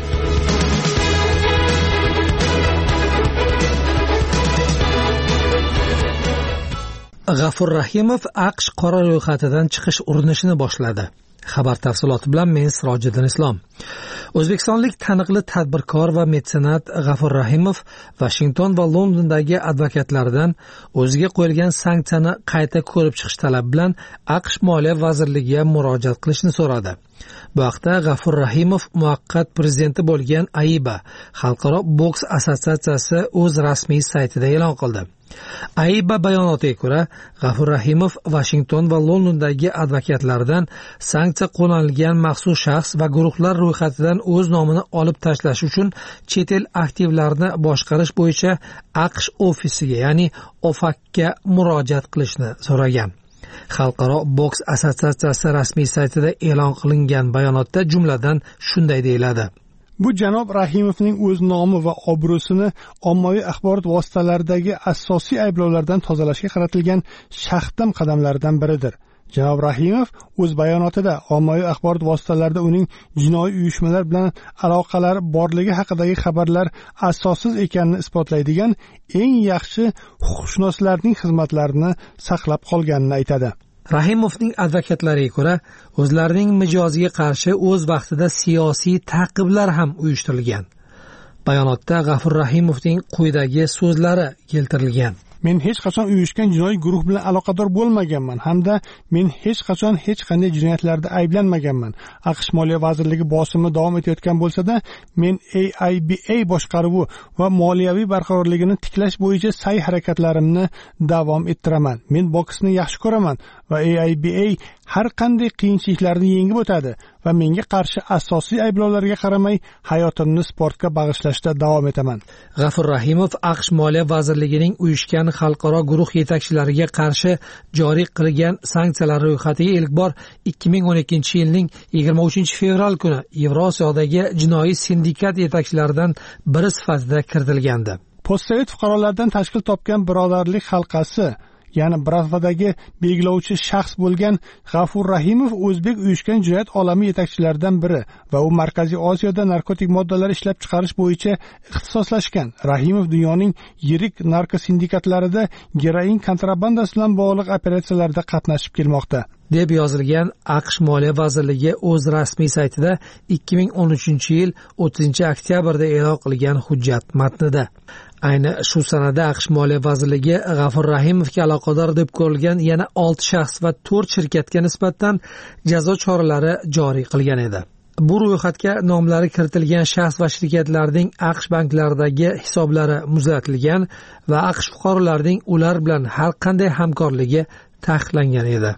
G'afur Rahimov AQSh qora ro'yxatidan chiqish urinishini boshladi. Xabar tafsiloti bilan men Sirojiddin Islom. O'zbekistonlik taniqli tadbirkor va metsenat G'afur Rahimov Washington va Londondagi advokatlaridan o'ziga qo'yilgan sanksiyani qayta ko'rib chiqish talabi bilan AQSh Moliya vazirligiga murojaat qilishni so'radi. Bu haqda G'afur Rahimov muvaqqat prezidenti bo'lgan AIBA, Xalqaro boks assotsiatsiyasi o'z rasmiy saytida e'lon qildi. AIBA bayonotiga ko'ra, G'afur Rahimov Washington va Londondagi advokatlaridan sanksiya qo'llanilgan maxsus shaxs va guruhlar ro'yxatidan o'z nomini olib tashlash uchun chet el aktivlarini boshqarish bo'yicha AQSh ofisiga, ya'ni OFACga murojaat qilishni so'ragan. Xalqaro boks assotsiatsiyasi rasmiy saytida e'lon qilingan bayonotda jumladan shunday deyiladi: Bu janob Rahimovning o'z nomi va obro'sini ommaviy axborot vositalaridagi asosiy ayblovlardan tozalashga qaratilgan shaxdam qadamlardan biridir. Janob Rahimov o'z bayonotida ommaviy axborot vositalarida uning jinoiy uyushmalar bilan aloqalari borligi haqidagi xabarlar asossiz ekanini isbotlaydigan eng yaxshi huquqshunoslarning xizmatlarini saqlab qolganini aytadi. Rahimovning advokatlariga ko'ra, o'zlarining mijoziga qarshi o'z vaqtida siyosiy ta'qiblar ham uyushtirilgan. Bayonotda G'afur Rahimovning quyidagi so'zlari keltirilgan: Men hech qachon uyushgan jinoiy guruh bilan aloqador bo'lmaganman hamda men hech qachon hech qanday jinoyatlarda ayblanmaganman. AQSh Moliya vazirligi bosimi davom etayotgan bo'lsa-da, men A I B A boshqaruvi va moliyaviy barqarorligini tiklash bo'yicha sa'y harakatlarimni davom ettiraman. Men boksni yaxshi ko'raman va A I B A har qanday qiyinchiliklarni yengib o'tadi va menga qarshi asosiy ayblovlarga qaramay hayotimni sportga bag'ishlashda davom etaman. G'afur Rahimov AQSh Moliya vazirligining uyushgan xalqaro guruh yetakchilariga qarshi joriy qilgan sanksiyalar ro'yxatiga ilk bor ikki ming o'n ikkinchi yilning yigirma uchinchi fevral kuni Yevrosiyodagi jinoiy sindikat yetakchilaridan biri sifatida kiritilgandi. Postsovet fuqarolardan tashkil topgan birodarlik halqasi, ya'ni Bratvadagi belgilovchi shaxs bo'lgan G'afur Rahimov o'zbek uyushgan jinoyat olami yetakchilaridan biri va u Markaziy Osiyoda narkotik moddalar ishlab chiqarish bo'yicha ixtisoslashgan. Rahimov dunyoning yirik narkosindikatlarida geroin kontrabandasi bilan bog'liq operatsiyalarda qatnashib kelmoqda, deb yozilgan AQSh Moliya vazirligi o'z rasmiy saytida ikki ming o'n uchinchi yil o'ttizinchi oktyabrda e'lon qilgan hujjat matnida. Ayni shu sanada AQSh Moliya vazirligi G'afur Rahimovga aloqador deb ko'rilgan yana olti shaxs va to'rt shirkatga nisbatan jazo choralari joriy qilgan edi. Bu ro'yxatga nomlari kiritilgan shaxs va shirkatlarning AQSh banklaridagi hisoblari muzlatilgan va AQSh fuqarolarining ular bilan har qanday hamkorligi taqiqlangan edi.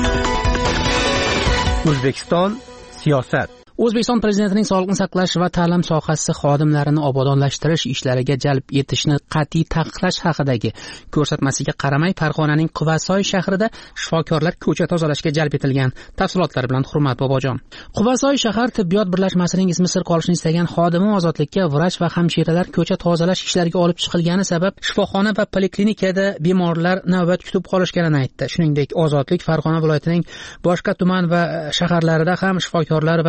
O'zbekiston siyosat. O'zbekiston prezidentining sog'liqni saqlash va ta'lim sohasi xodimlarini obodonlashtirish ishlariga jalb etishni qat'iy taqiqlash haqidagi ko'rsatmasiga qaramay Farg'onaning Quvasoy shahrida shifokorlar ko'cha tozalashga jalb etilgan. Tafsilotlar bilan Hurmat Bobojon. Quvasoy shahar tibbiyot birlashmasining ismi sir qolishini istagan xodimi ozodlikka vrach va hamshiralar ko'cha tozalash ishlariga olib chiqilgani sabab shifoxona va poliklinikada bemorlar navbat kutib qolishganini aytdi. Shuningdek, Ozodlik Farg'ona viloyatining boshqa tuman va shaharlarida ham shifokorlar va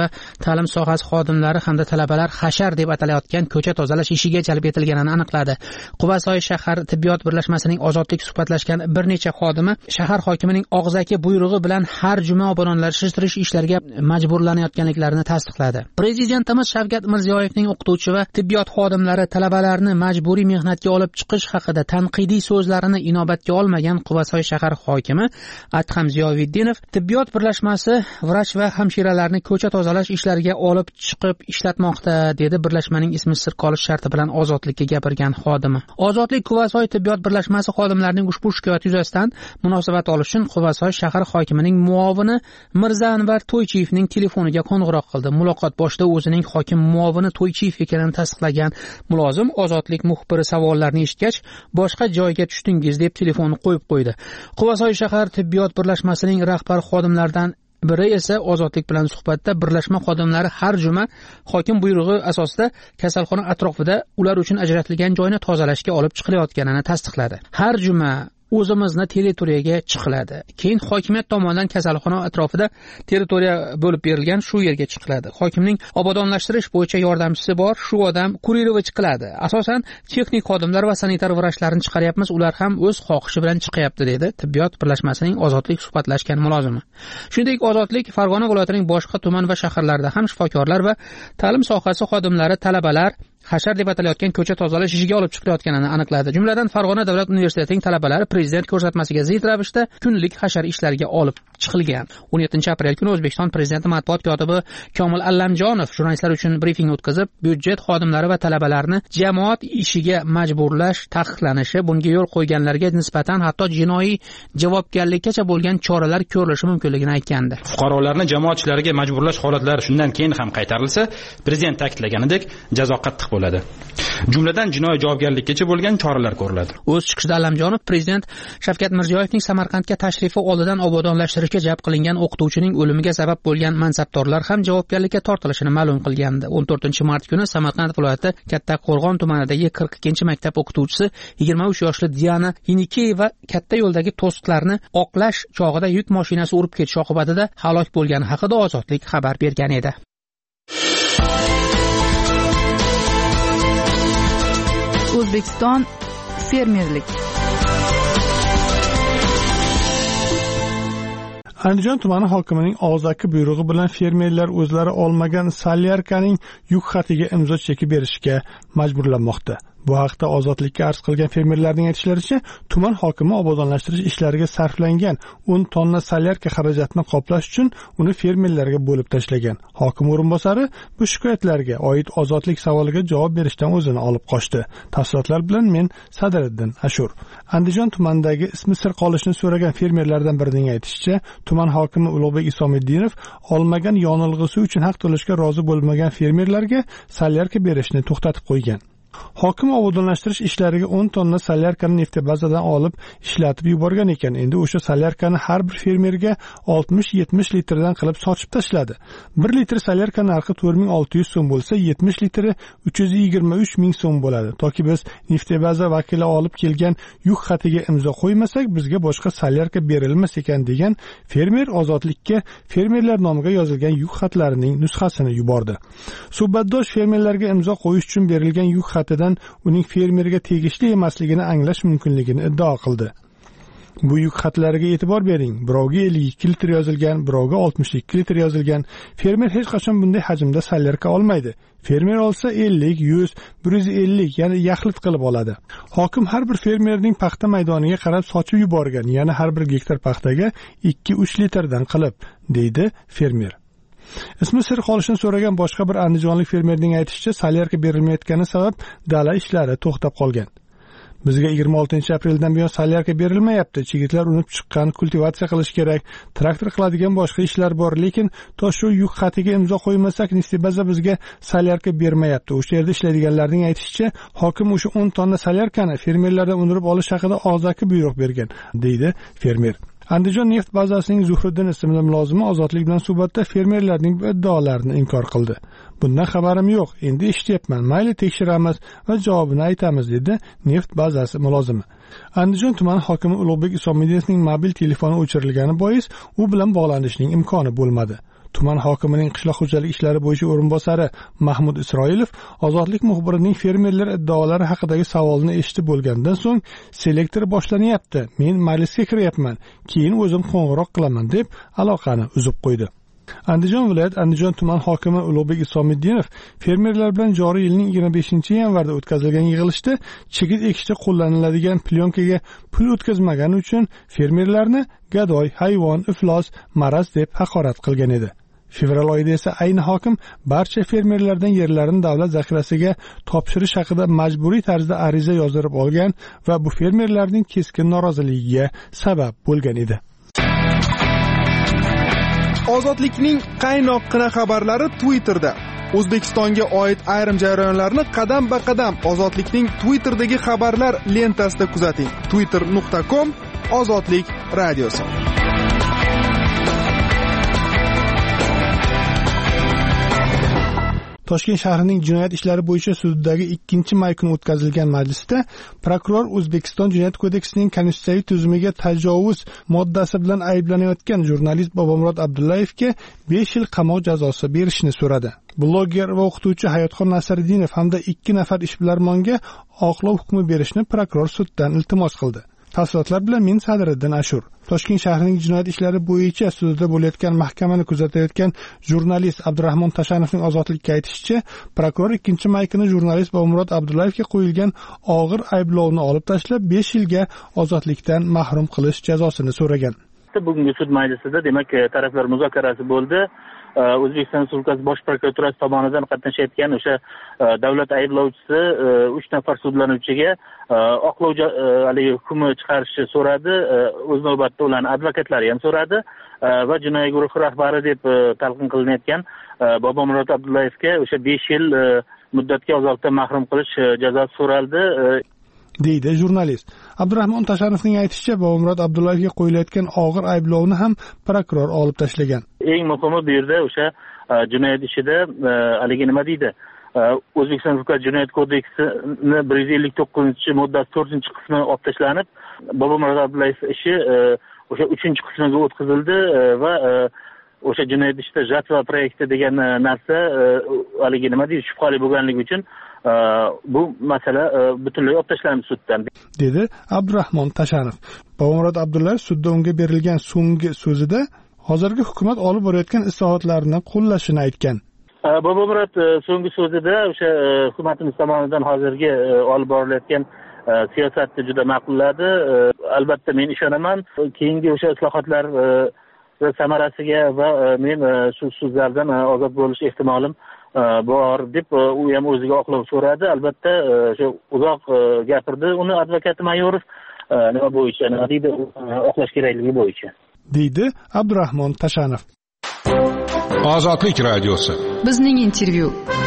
ta'lim sohasi xodimlari hamda talabalar hashar deb atalayotgan ko'cha tozalash ishiga jalb etilganini aniqladi. Quvasoy shahar tibbiyot birlashmasining ozodlik suhbatlashgan bir necha xodimi shahar hokimining og'zaki buyrug'i bilan har juma obodonlashtirish ishlariga majburlanayotganliklarini tasdiqladi. Prezidentimiz Shavkat Mirziyoyevning o'qituvchi va tibbiyot xodimlari talabalarni majburiy mehnatga olib chiqish haqida tanqidiy so'zlarini inobatga olmagan Quvasoy shahar hokimi Adham Ziyoviddinov tibbiyot birlashmasi vrach va hamshiralarni ko'cha tozalash ishlariga olib chiqib ishlatmoqda dedi birlashmaning ismi sir qolish sharti bilan ozodlikka gapirgan xodimi. Ozodlik Quvasoy tibbiyot birlashmasi xodimlarining ushbu shikoyati yuzasidan munosabat olish uchun Quvasoy shahar hokimining muovini Mirza Anvar To'ychiyevning telefoniga qo'ng'iroq qildi. Muloqot boshida o'zining hokim muovini To'ychiyev ekanini tasdiqlagan mulozim ozodlik muxbiri savollarni eshitgach, boshqa joyga tushdingiz deb telefonni qo'yib qo'ydi. Quvasoy shahar tibbiyot birlashmasining rahbar xodimlaridan biri esa ozodlik bilan suhbatda birlashma xodimlari har juma hokim buyrug'i asosida kasalxona atrofida ular uchun ajratilgan joyni tozalashga olib chiqilayotganini tasdiqladi. Har juma o'zimizni territoriyaga chiqiladi. Keyin hokimiyat tomonidan kasalxona atrofida territoriya bo'lib berilgan shu yerga chiqiladi. Hokimning obodonlashtirish bo'yicha yordamchisi bor, shu odam Kurirovich qiladi. Asosan texnik xodimlar va sanitar vrachlarni chiqaryapmiz, ular ham o'z xohishi bilan chiqyapti dedi tibbiyot birlashmasining ozodlik suhbatlashgan mulozimi. Shuningdek, ozodlik Farg'ona viloyatining boshqa tuman va shaharlarida ham shifokorlar va ta'lim sohasi xodimlari, talabalar hashar deb atalayotgan ko'cha tozalash ishiga olib chiqilayotganini aniqladi. Jumladan Farg'ona davlat universitetining talabalari prezident ko'rsatmasiga zid ravishda kunlik hashar ishlariga olib chiqilgan. o'n yettinchi aprel kuni O'zbekiston prezidenti matbuot kotibi Komil Allamjonov jurnalistlar uchun brifing o'tkazib, byudjet xodimlari va talabalarni jamoat ishiga majburlash taqiqlanishi, bunga yo'l qo'yganlarga nisbatan hatto jinoiy javobgarlikkacha bo'lgan choralar ko'rilishi mumkinligini aytgandi. Fuqarolarni jamoat ishlariga majburlash holatlari shundan keyin ham qaytarilsa, prezident ta'kidlaganidek jazo qattiq bo'ladi. Jumladan jinoiy javobgarlikkacha bo'lgan choralar ko'riladi. O'z chiqishida Allamjonov prezident Shavkat Mirziyoyevning Samarqandga tashrifi oldidan obodonlashtirishga jalb qilingan o'qituvchining o'limiga sabab bo'lgan mansabdorlar ham javobgarlikka tortilishini ma'lum qilgandi. o'n to'rtinchi mart kuni Samarqand viloyati Kattaqo'rg'on tumanidagi qirq ikkinchi maktab o'qituvchisi yigirma uch yoshli Diana Yinikeyeva katta yo'ldagi to'siqlarni oqlash chog'ida yuk mashinasi urib ketishi oqibatida halok bo'lgani haqida Ozodlik xabar bergan edi. O'zbekiston fermerlik. Andijon tumani hokimining og'zaki buyrug'i bilan fermerlar o'zlari olmagan solyarkaning yuk xatiga imzo cheki berishga majburlanmoqda. Bu haqda Ozodlikka arz qilgan fermerlarning aytishlaricha, tuman hokimi obodonlashtirish ishlariga sarflangan o'n tonna solyarka xarajatini qoplash uchun uni fermerlarga bo'lib tashlagan. Hokim o'rinbosari bu shikoyatlarga oid Ozodlik savoliga javob berishdan o'zini olib qochdi. Tafsilotlar bilan men Sadiriddin Ashur. Andijon tumanidagi ismi sir qolishni so'ragan fermerlardan birining aytishicha, tuman hokimi Ulug'bek Isomiddinov olmagan yonilg'isi uchun haq to'lashga rozi bo'lmagan fermerlarga solyarka berishni to'xtatib qo'ygan. Hokim obodonlashtirish ishlariga o'n tonna solyarkani neftebazadan olib ishlatib yuborgan ekan. Endi o'sha solyarkani har bir fermerga oltmish yetmish litrdan qilib sochib tashladi. bir litr solyarka narxi to'rt ming olti yuz so'm bo'lsa, yetmish litri uch yuz yigirma uch ming so'm bo'ladi. Toki biz neftebaza vakili olib kelgan yuk xatiga imzo qo'ymasak, bizga boshqa solyarka berilmas ekan degan fermer Ozodlikka fermerlar nomiga yozilgan yuk xatlarining nusxasini yubordi. Suhbatdosh fermerlarga imzo qo'yish uchun berilgan yuk xatidan uning fermerga tegishli emasligini anglash mumkinligini iddao qildi. Bu yuk xatlariga e'tibor bering. Birovga ellik ikki litr yozilgan, birovga oltmish ikki litr yozilgan. Fermer hech qachon bunday hajmda solyarka olmaydi. Fermer olsa ellik, yuz, bir yuz ellik, ya'ni yaxlit qilib oladi. Hokim har bir fermerning paxta maydoniga qarab sochib yuborgan, ya'ni har bir gektar paxtaga ikki uch litrdan qilib, deydi fermer. Ismi sir qolishini so'ragan boshqa bir andijonlik fermerning aytishicha, solyarka berilmayotgani sabab dala ishlari to'xtab qolgan. Bizga yigirma oltinchi apreldan buyon solyarka berilmayapti. Chigitlar unib chiqqan, kultivatsiya qilish kerak, traktor qiladigan boshqa ishlar bor, lekin to shu yuk xatiga imzo qo'ymasak, neftebaza bizga solyarka bermayapti. O'sha yerda ishlaydiganlarning aytishicha, hokim o'sha o'n tonna solyarkani fermerlardan undirib olish haqida og'zaki buyruq bergan, deydi fermer. Andijon neft bazasining Zuhriddin ismli mulozimi Ozodlik bilan suhbatda fermerlarning bu iddaolarini inkor qildi. Bundan xabarim yo'q, endi eshityapman, mayli tekshiramiz va javobini aytamiz, dedi neft bazasi mulozimi. Andijon tumani hokimi Ulug'bek Isomiddinovning mobil telefoni o'chirilgani bois u bilan bog'lanishning imkoni bo'lmadi. Tuman hokimining qishloq xo'jaligi ishlari bo'yicha o'rinbosari Mahmud Isroilov Ozodlik muxbirining fermerlar iddaolari haqidagi savolni eshitib bo'lgandan so'ng selektor boshlanyapti, men majlisga kiryapman, keyin o'zim qo'ng'iroq qilaman deb aloqani uzib qo'ydi. Andijon viloyat Andijon tuman hokimi Ulug'bek Isomiddinov fermerlar bilan joriy yilning yigirma beshinchi yanvarda o'tkazilgan yig'ilishda chigit ekishda qo'llaniladigan plyonkaga pul o'tkazmagani uchun fermerlarni gadoy, hayvon, iflos, maraz deb haqorat qilgan edi. Fevral oyida esa ayni hokim barcha fermerlardan yerlarini davlat zaxirasiga topshirish haqida majburiy tarzda ariza yozdirib olgan va bu fermerlarning keskin noroziligiga sabab bo'lgan edi. Ozodlikning qaynoqqina xabarlari Twitterda. O'zbekistonga oid ayrim jarayonlarni qadam-ba-qadam Ozodlikning Twitterdagi xabarlar lentasida kuzating. twitter nuqta com Ozodlik radiosi. Toshkent shahrining jinoyat ishlari bo'yicha sudidagi ikkinchi may kuni o'tkazilgan majlisda prokuror O'zbekiston Jinoyat kodeksining konstitutsiyaviy tuzumiga tajovuz moddasi bilan ayblanayotgan jurnalist Bobomurod Abdullayevga besh yil qamoq jazosi berishni so'radi. Bloger va o'qituvchi Hayotxon Nasriddinov hamda ikki nafar ishbilarmonga oqlov hukmi berishni prokuror suddan iltimos qildi. Tafsilotlar bilan men Sadriddin Ashur. Toshkent shahrining jinoyat ishlari bo'yicha sudida bo'layotgan mahkamani kuzatayotgan jurnalist Abdurahmon Tashanovning ozodlikka aytishicha, prokuror ikkinchi may kuni jurnalist Bobomurod Abdullayevga qo'yilgan og'ir ayblovni olib tashlab besh yilga ozodlikdan mahrum qilish jazosini so'ragan. Bugungi sud majlisida demak taraflar muzokarasi bo'ldi. O'zbekiston Respublikasi Bosh prokuraturasi tomonidan qatnashayotgan o'sha davlat ayblovchisi uch nafar sudlanuvchiga oqlov haligi hukmi chiqarishni so'radi. O'z navbatida ularning advokatlari ham so'radi va jinoiy guruh rahbari deb talqin qilinayotgan Bobomurod Abdullayevga o'sha besh yil muddatga ozodlikdan mahrum qilish jazosi so'raldi, deydi jurnalist. Abdurahmon Tashanovning aytishicha, Bobomurod Abdullayevga qo'yilayotgan og'ir ayblovni ham prokuror olib tashlagan. Eng muhimi bu yerda o'sha jinoyat ishida haligi nima deydi? O'zbekiston Respublikasi Jinoyat kodeksini bir yuz ellik to'qqizinchi moddasi to'rtinchi qismi olib tashlanib, Bobomurod Abdullayev ishi o'sha uchinchi qismiga o'tkazildi va o'sha jinoyat ishida жатва proyekti degan narsa haligi nima deydi, shubhali bo'lganligi uchun bu masala butunlay olib tashlandi suddan, dedi Abdurahmon Tashanov. Bobomurod Abdullayev sudda unga berilgan so'nggi so'zida hozirgi hukumat olib borayotgan islohotlarni qo'llashini aytgan. Bobomurod so'nggi so'zida o'sha hukumatimiz tomonidan hozirgi olib borilayotgan siyosatni juda ma'qulladi. Albatta men ishonaman, keyingi o'sha islohotlar samarasiga va men shu so'zlardan ozod bo'lish ehtimolim bor deb u ham o'ziga oqlov so'radi. Albatta o'sha uzoq gapirdi. Uni advokati Mayorov nima bo'yicha, nima deydi, oqlash kerakligi bo'yicha, deydi Abdurahmon Tashanov. Ozodlik radiosi. Bizning intervyu.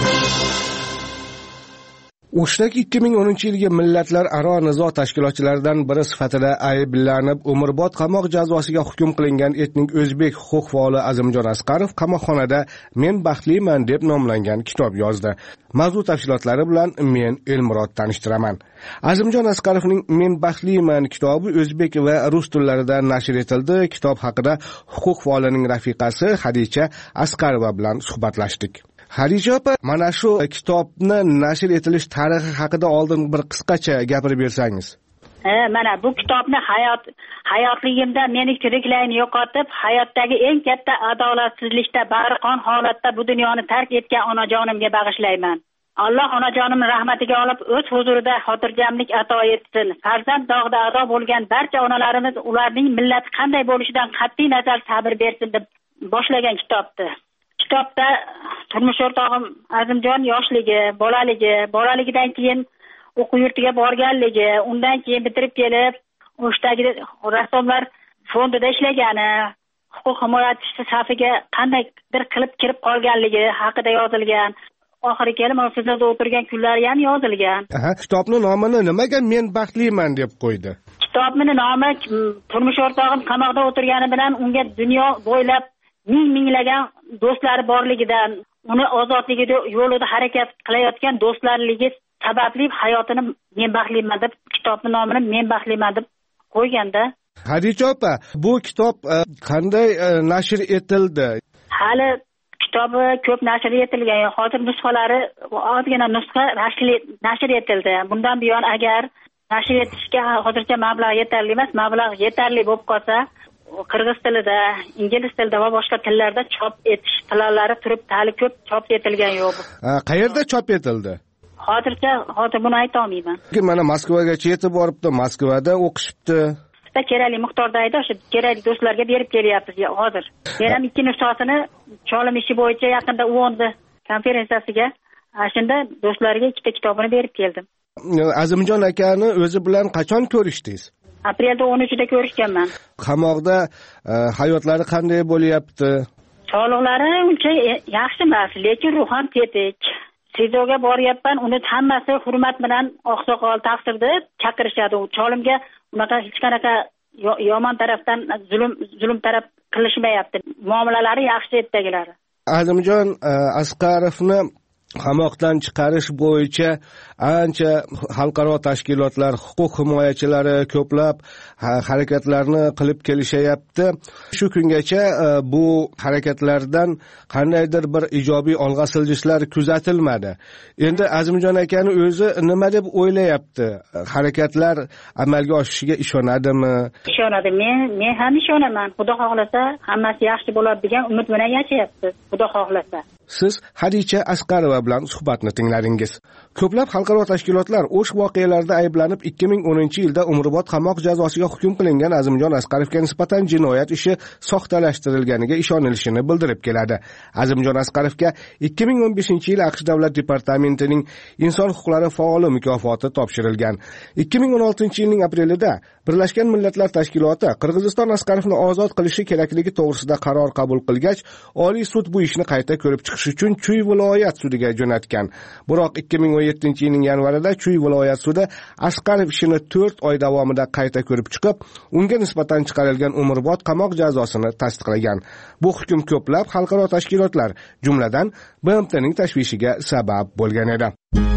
O'shdak ikki ming o'ninchi yilgi millatlararo nizo tashkilotchilaridan biri sifatida ayblanib umrbod qamoq jazosiga hukm qilingan etnik o'zbek huquq faoli Azimjon Asqarov qamoqxonada Men baxtliman deb nomlangan kitob yozdi. Mavzu tafsilotlari bilan men Elmurod tanishtiraman. Azimjon Asqarovning Men baxtliman kitobi o'zbek va rus tillarida nashr etildi. Kitob haqida huquq faolining rafiqasi Hadicha Asqarova bilan suhbatlashdik. Hadicha opa, mana shu kitobni nashr etilish tarixi haqida oldin bir qisqacha gapirib bersangiz. Ha, mana bu kitobni hayot hayotligimda meni tiriklarini yo'qotib, hayotdagi eng katta adolatsizlikda, bag'riqon holatda bu dunyoni tark etgan onajonimga bag'ishlayman. Alloh onajonimni rahmatiga olib, o'z huzurida xotirjamlik ato etsin. Farzand dog'ida ado bo'lgan barcha onalarimiz ularning millati qanday bo'lishidan qat'iy nazar sabr bersin deb boshlagan kitobdi. Kitobda turmush o'rtog'im Azimjon yoshligi, bolaligi, bolaligidan keyin o'quv yurtiga borganligi, undan keyin bitirib kelib, o'shdagi rassomlar fondida ishlagani, huquq himoyachisi safiga qandaydir qilib kirib qolganligi haqida yozilgan. Oxiri kelib ofisda o'tirgan kunlari ham yozilgan. Aha, kitobning nomini nimaga Men baxtliman deb qo'ydi? Kitobning nomi turmush o'rtog'im qamoqda o'tirgani bilan unga dunyo bo'ylab ming minglagan do'stlari borligidan, uni ozodligi yo'lida harakat qilayotgan do'stlarligi sababli hayotini Men baxtliman deb kitobning nomini Men baxtliman deb qo'yganda. Hadicha opa, bu kitob qanday nashr etildi? hali kitobi ko'p nashr etilgan, hozir nusxalari ozgina nusxa nashr etildi. Bundan buyon agar nashr etishga hozircha mablag' yetarli emas, mablag' yetarli bo'lib qolsa, qirg'iz tilida, ingliz tilida va boshqa tillarda chop etish planlari turib, hali ko'p chop etilgan yo'q. Qayerda chop etildi? Hozircha hozir buni ayta olmayman. Mana Moskvagacha yetib boribdi, Moskvada o'qishibdi. Kerakli miqdorda ayda, o'sha kerakli do'stlarga berib kelyapmiz hozir. Men ham ikki nusxasini cholim ishi bo'yicha yaqinda o'ndi konferensiyasiga, shunda do'stlarga ikkita kitobini berib keldim. Azimjon akani o'zi bilan qachon ko'rishdingiz? Aprelda o'n uchida ko'rishganman. Qamoqda hayotlari qanday bo'lyapti? Sog'liqlari uncha yaxshi emas, lekin ruhan tetik. Sizoga boryapman, uni hammasi hurmat bilan oqsoqol taqsirda chaqirishadi. Cholimga unaqa hech qanaqa yomon tarafdan zulm zulm taraf qilishmayapti. Muomalalari yaxshi etdagilari. Azimjon Asqarovni qamoqdan chiqarish bo'yicha ancha xalqaro tashkilotlar, huquq himoyachilari ko'plab harakatlarni qilib kelishayapti. Shu kungacha bu harakatlardan qandaydir bir ijobiy olg'a siljishlar kuzatilmadi. Endi Azimjon akani o'zi nima deb o'ylayapti? Harakatlar amalga oshishiga ishonadimi? Ishonadi. Men men ham ishonaman. Xudo xohlasa hammasi yaxshi bo'ladi degan umid bilan yashayapti. Xudo xohlasa. Siz Hadicha Asqarova bilan suhbatni tingladingiz. Ko'plab xalqaro tashkilotlar o'sh voqealarda ayblanib ikki ming o'ninchi yilda umrbod qamoq jazosiga hukm qilingan Azimjon Asqarovga nisbatan jinoyat ishi soxtalashtirilganiga ishonilishini bildirib keladi. Azimjon Asqarovga ikki ming o'n beshinchi yil AQSh Davlat departamentining inson huquqlari faoli mukofoti topshirilgan. ikki ming o'n oltinchi yilning aprelida Birlashgan Millatlar Tashkiloti Qirg'iziston Asqarovni ozod qilishi kerakligi to'g'risida qaror qabul qilgach, Oliy sud bu ishni qayta ko'rib chiqish uchun Chuy viloyat sudiga jo'natgan. Biroq ikki ming o'n yettinchi yilning yanvarida Chuy viloyat sudi Asqarov ishini to'rt oy davomida qayta ko'rib chiqib, unga nisbatan chiqarilgan umrbod qamoq jazosini tasdiqlagan. Bu hukm ko'plab xalqaro tashkilotlar, jumladan B M T'ning tashvishiga sabab bo'lgan edi.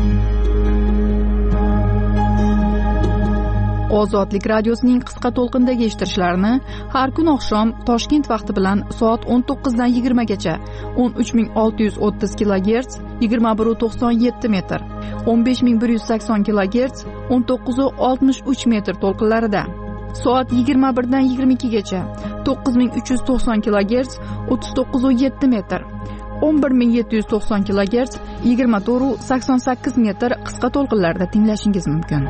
Ozodlik radiosining qisqa to'lqindagi eshittirishlarini har kun oqshom Toshkent vaqti bilan soat o'n to'qqizdan yigirmagacha o'n uch ming olti yuz o'ttiz kilogerts yigirma bir nuqta to'qson yetti metr, o'n besh ming bir yuz sakson kilogerts o'n to'qqiz nuqta oltmish uch metr to'lqinlarida, soat yigirma birdan yigirma ikkigacha to'qqiz ming uch yuz to'qson kilogerts o'ttiz to'qqiz nuqta yetti metr, o'n bir ming yetti yuz to'qson kilogerts yigirma to'rt nuqta sakson sakkiz metr qisqa to'lqinlarda tinglashingiz mumkin.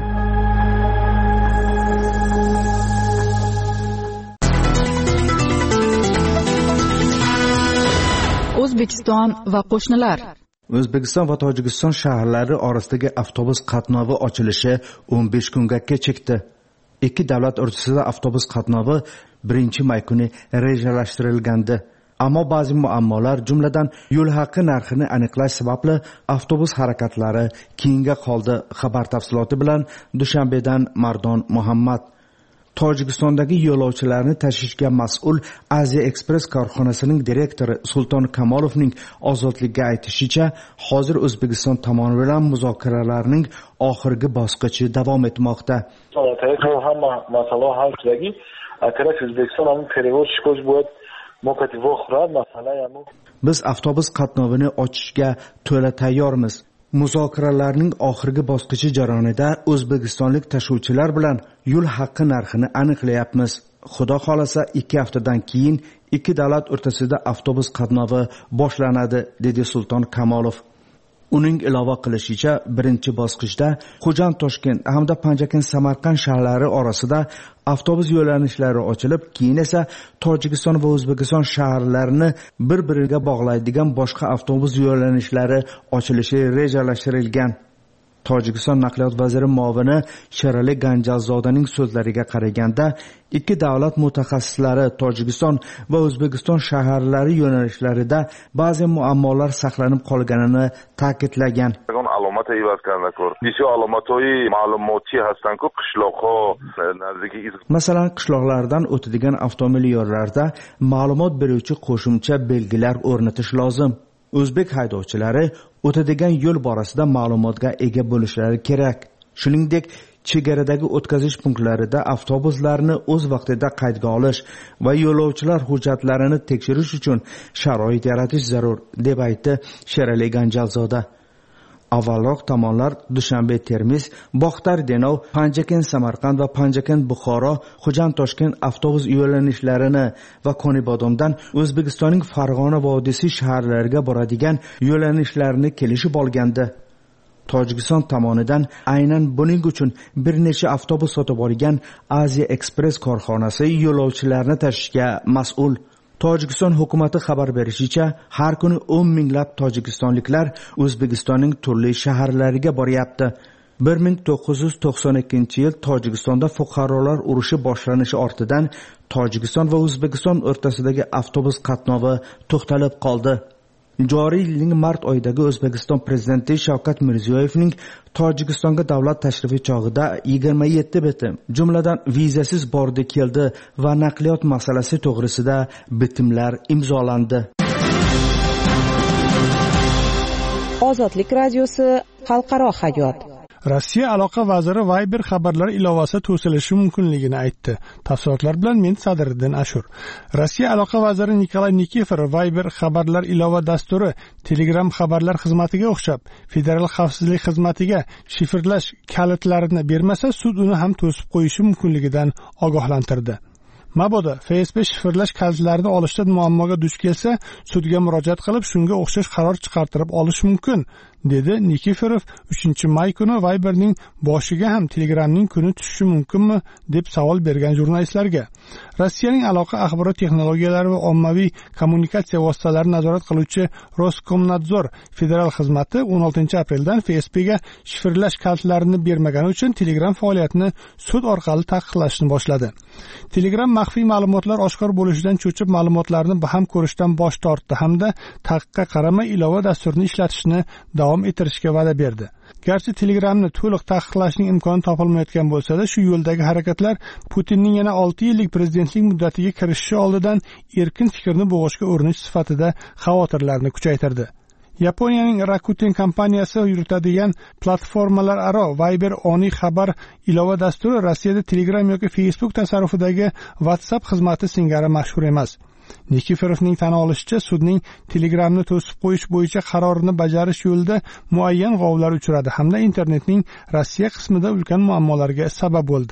O'zbekiston va qo'shnilar. O'zbekiston va Tojikiston shaharlari orasidagi avtobus qatnovi ochilishi o'n besh kunga kechikdi. Ikki davlat o'rtasida avtobus qatnovi birinchi may kuni rejalashtirilgandi. Ammo ba'zi muammolar, jumladan yo'l haqi narxini aniqlash sababli avtobus harakatlari keyinga qoldi. Xabar tafsiloti bilan Dushanbedan Mardon Muhammad. Tojikistondagi yo'lovchilarni tashishga mas'ul Aziya Express korxonasining direktori Sulton Kamolovning ozodlikka aytishicha, hozir O'zbekiston tomoni bilan muzokaralarning oxirgi bosqichi davom etmoqda. Hamma masala hal qiladi. Agar O'zbekiston перевозчик bo'let mokativ oxirad masala yamu. Biz avtobus qatnovini ochishga to'la tayyormiz. Muzokaralarning oxirgi bosqichi jarayonida o'zbekistonlik tashuvchilar bilan yo'l haqi narxini aniqlayapmiz. Xudo xolasa ikki haftadan keyin ikki davlat o'rtasida avtobus qatnovi boshlanadi, dedi Sulton Kamolov. Uning ilova qilishicha, birinchi bosqichda Xo'jand Toshkent hamda Panjakin Samarqand shaharlari orasida avtobus yo'lanishlari ochilib, keyin esa Tojikiston va O'zbekiston shaharlarini bir-biriga bog'laydigan boshqa avtobus yo'lanishlari ochilishi rejalashtirilgan. Tojikiston naqliyot vaziri muovini Sherali Ganjalzodaning so'zlariga qaraganda, ikki davlat mutaxassislari Tojikiston va O'zbekiston shaharlari yo'nalishlarida ba'zi muammolar saqlanib qolganini ta'kidlagan. علامت ایواز کردن کر بیشتر علامت‌های معلوماتی هستن که qishloqqa nazdiki iz. Masalan, qishloqlardan o'tadigan avtomobil yo'llarida ma'lumot beruvchi qo'shimcha belgilar o'rnatish lozim. O'zbek haydovchilari o'tadigan yo'l borasida ma'lumotga ega bo'lishlari kerak. Shuningdek, chegaradagi o'tkazish punktlarida avtobuslarni o'z vaqtida qaydga olish va yo'lovchilar hujjatlarini tekshirish uchun sharoit yaratish zarur, deb aytdi Sherali Ganjalzoda. Avvalroq tomonlar Dushanbe Termiz, Bog'tar Denov, Panjaken Samarqand va Panjaken Buxoro, Xo'jand Toshkent avtobus yo'lanishlarini va Konibodomdan O'zbekistonning Farg'ona vodiysi shaharlariga boradigan yo'lanishlarni kelishib olgandi. Tojikiston tomonidan aynan buning uchun bir necha avtobus sotib olgan Asia Express korxonasi yo'lovchilarni tashishga mas'ul. Tojikiston hukumati xabar berishicha, har kuni o'n minglab tojikistonliklar O'zbekistonning turli shaharlariga boryapti. bir ming to'qqiz yuz to'qson ikkinchi yil Tojikistonda fuqarolar urushi boshlanishi ortidan Tojikiston va O'zbekiston o'rtasidagi avtobus qatnovi to'xtalib qoldi. Joriy yilning mart oyidagi O'zbekiston prezidenti Shavkat Mirziyoyevning Tojikistonga davlat tashrifi chog'ida yigirma yetti bitim, jumladan vizasiz bordi keldi va naqliyot masalasi to'g'risida bitimlar imzolandi. Ozodlik radiosi xalqaro hayot. Rossiya aloqa vaziri Viber xabarlar ilovasi to'silishi mumkinligini aytdi. Tafsilotlar bilan men Sadriddin Ashur. Rossiya aloqa vaziri Nikolay Nikifor Viber xabarlar ilova dasturi Telegram xabarlar xizmatiga o'xshab, federal xavfsizlik xizmatiga shifrlash kalitlarini bermasa, sud uni ham to'sib qo'yishi mumkinligidan ogohlantirdi. Mabodo F S B shifrlash kalitlarini olishda muammoga duch kelsa, sudga murojaat qilib, shunga o'xshash qaror chiqartirib olish mumkin, dedi Nikiforov uchinchi may kuni Viberning boshiga ham Telegramning kuni tushishi mumkinmi deb savol bergan jurnalistlarga. Rossiyaning aloqa axborot texnologiyalari va ommaviy kommunikatsiya vositalarini nazorat qiluvchi Roskomnadzor federal xizmati o'n oltinchi apreldan F S Bga shifrlash kalitlarini bermagani uchun Telegram faoliyatini sud orqali taqiqlashni boshladi. Telegram maxfiy ma'lumotlar oshkor bo'lishidan cho'chib ma'lumotlarni baham ko'rishdan bosh tortdi hamda taqiqqa qaramay ilova dasturini ishlatishni davom ettirishga va'da berdi. Garchi Telegramni to'liq taqiqlashning imkoni topilmayotgan bo'lsa-da, shu yo'ldagi harakatlar Putinning yana olti yillik prezidentlik muddatiga kirishishi oldidan erkin fikrni bo'g'ishga urinish sifatida xavotirlarni kuchaytirdi. Yaponiyaning Rakuten kompaniyasi yuritadigan platformalararo Viber oniy xabar ilova dasturi Rossiyada Telegram yoki Facebook tasarrufidagi WhatsApp xizmati singari mashhur emas. Nikiforovning tan olishicha, sudning Telegramni to'sib qo'yish bo'yicha qarorini bajarish yo'lida muayyan g'ovlar uchradi hamda internetning Rossiya qismida ulkan muammolarga sabab bo'ldi.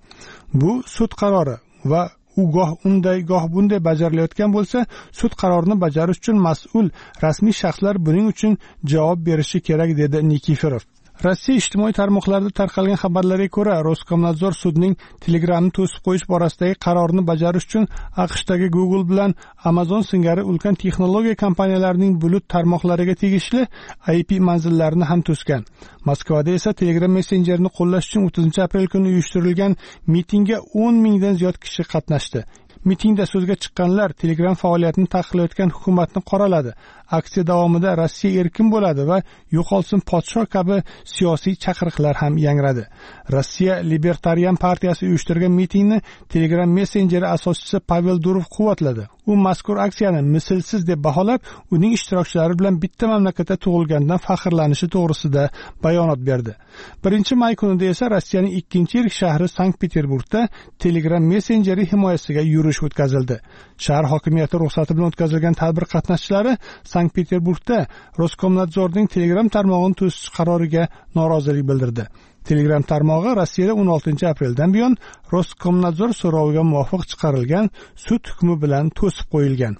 Bu sud qarori va u goh unday goh bunday bajarilayotgan bo'lsa, sud qarorini bajarish uchun mas'ul rasmiy shaxslar buning uchun javob berishi kerak, dedi Nikiforov. Rossiya ijtimoiy tarmoqlarida tarqalgan xabarlarga ko'ra, Roskomnadzor sudning Telegramni to'sib qo'yish borasidagi qarorini bajarish uchun AQShdagi Google bilan Amazon singari ulkan texnologiya kompaniyalarining bulut tarmoqlariga tegishli I P manzillarini ham to'sgan. Moskvada esa Telegram messenjerini qo'llash uchun o'ttizinchi aprel kuni uyushtirilgan mitingga o'n mingdan ziyod kishi qatnashdi. Mitingda so'zga chiqqanlar Telegram faoliyatini taqiqlayotgan hukumatni qoraladi. Aksiya davomida Rossiya erkin bo'ladi va yo'qolsin podsho kabi siyosiy chaqiriqlar ham yangradi. Rossiya Libertarian partiyasi uyushtirgan mitingni Telegram messenjeri asoschisi Pavel Durov quvvatladi. U mazkur aksiyani mislsiz deb baholab, uning ishtirokchilari bilan bitta mamlakatda tug'ilgandan faxrlanishi to'g'risida bayonot berdi. birinchi may kunida esa Rossiyaning ikkinchi yirik shahri Sankt-Peterburgda Telegram messenjeri himoyasiga yurish o'tkazildi. Shahar hokimiyati ruxsati bilan o'tkazilgan tadbir qatnashchilari Sankt-Peterburgda Roskomnadzorning Telegram tarmog'ini to'sish qaroriga norozilik bildirdi. Telegram tarmog'i Rossiyada o'n oltinchi apreldan buyon Roskomnadzor so'roviga muvofiq chiqarilgan sud hukmi bilan to'sib qo'yilgan.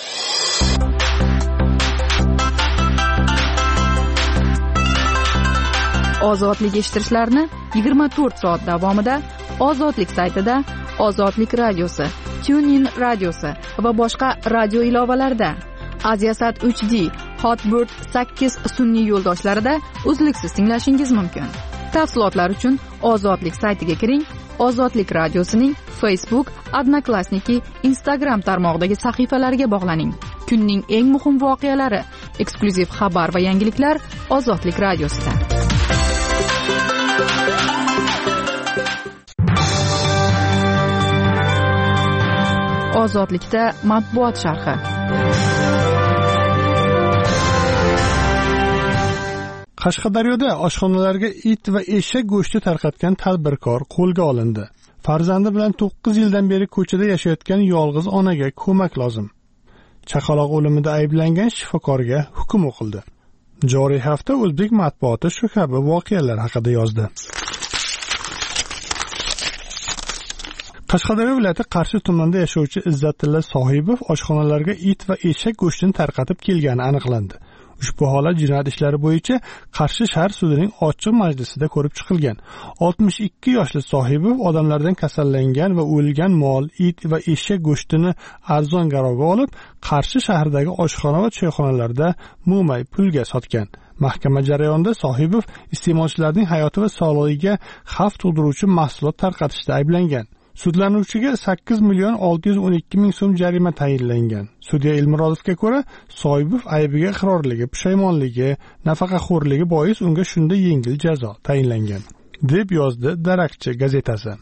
Ozodlik eshittirishlarni yigirma to'rt soat davomida Ozodlik saytida, Ozodlik radiosi, TuneIn radiosi va boshqa radio ilovalarda, Aziasat uch D, Hotbird sakkiz sun'iy yo'ldoshlarida uzluksiz tinglashingiz mumkin. Tafsilotlar uchun Ozodlik saytiga kiring. Ozodlik radiosining Facebook, Odnoklassniki, Instagram tarmog'idagi sahifalariga bog'laning. Kunning eng muhim voqealari, eksklyuziv xabar va yangiliklar Ozodlik radiosida. Ozodlikda matbuot sharhi. Qashqadaryoda oshxonalarga it va eshak go'shti tarqatgan tadbirkor qo'lga olindi. Farzandi bilan to'qqiz yildan beri ko'chada yashayotgan yolg'iz onaga ko'mak lozim. Chaqaloq o'limida ayblangan shifokorga hukm o'qildi. Joriy hafta o'zbek matbuoti shu kabi voqealar haqida yozdi. Qashqadaryo viloyati Qarshi tumanida yashovchi Izzatilla Sohibov oshxonalarga it va eshak go'shtini tarqatib kelgani aniqlandi. Ushbu holat jinoyat ishlari bo'yicha Qarshi shahar sudining ochiq majlisida ko'rib chiqilgan. oltmish ikki yoshli Sohibov odamlardan kasallangan va o'lgan mol, it va eshak go'shtini arzon garovga olib, Qarshi shahridagi oshxona va choyxonalarda mo'may pulga sotgan. Mahkama jarayonida Sohibov iste'molchilarning hayoti va sog'lig'iga xavf tug'diruvchi mahsulot tarqatishda ayblangan. Sudlanuvchiga sakkiz million olti yuz o'n ikki ming so'm jarima tayinlangan. Sudya Ilmirodovga ko'ra, Sohibov aybiga iqrorligi, pushaymonligi, nafaqaxo'rligi bois unga shunday yengil jazo tayinlangan, deb yozdi Darakchi gazetasi.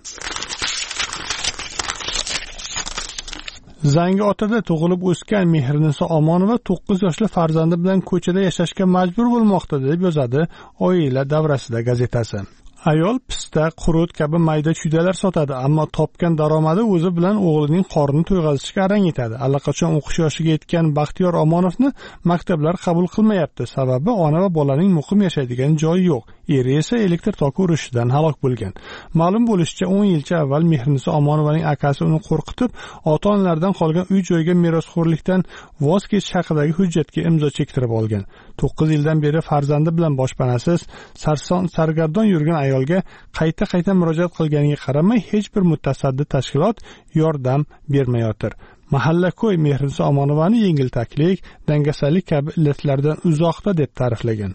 Zangiotada tug'ilib o'sgan Mehriniso Omonova to'qqiz yoshli farzandi bilan ko'chada yashashga majbur bo'lmoqda, deb yozadi Oila davrasida gazetasi. Ayol pista, qurut kabi mayda chuydalar sotadi, ammo topgan daromadi o'zi bilan o'g'lining qornini to'yg'azishga arang etadi. Allaqachon o'qish yoshiga yetgan Baxtiyor Omonovni maktablar qabul qilmayapti. Sababi ona va bolaning muqim yashaydigan joyi yo'q. Eri esa elektr toki urishidan halok bo'lgan. Ma'lum bo'lishicha, o'n yilcha avval Mehriniso Omonovaning akasi uni qo'rqitib, ota-onalardan qolgan uy joyga merosxo'rlikdan voz kechish haqidagi hujjatga imzo chektirib olgan. to'qqiz yildan beri farzandi bilan boshpanasiz, sarson sargardon yurgan ayolga qayta-qayta murojaat qilganiga qaramay, hech bir mutasaddi tashkilot yordam bermayotir. Mahalla-ko'y Mehriniso Omonovani yengiltaklik, dangasalik kabi illatlardan uzoqda deb ta'riflagan.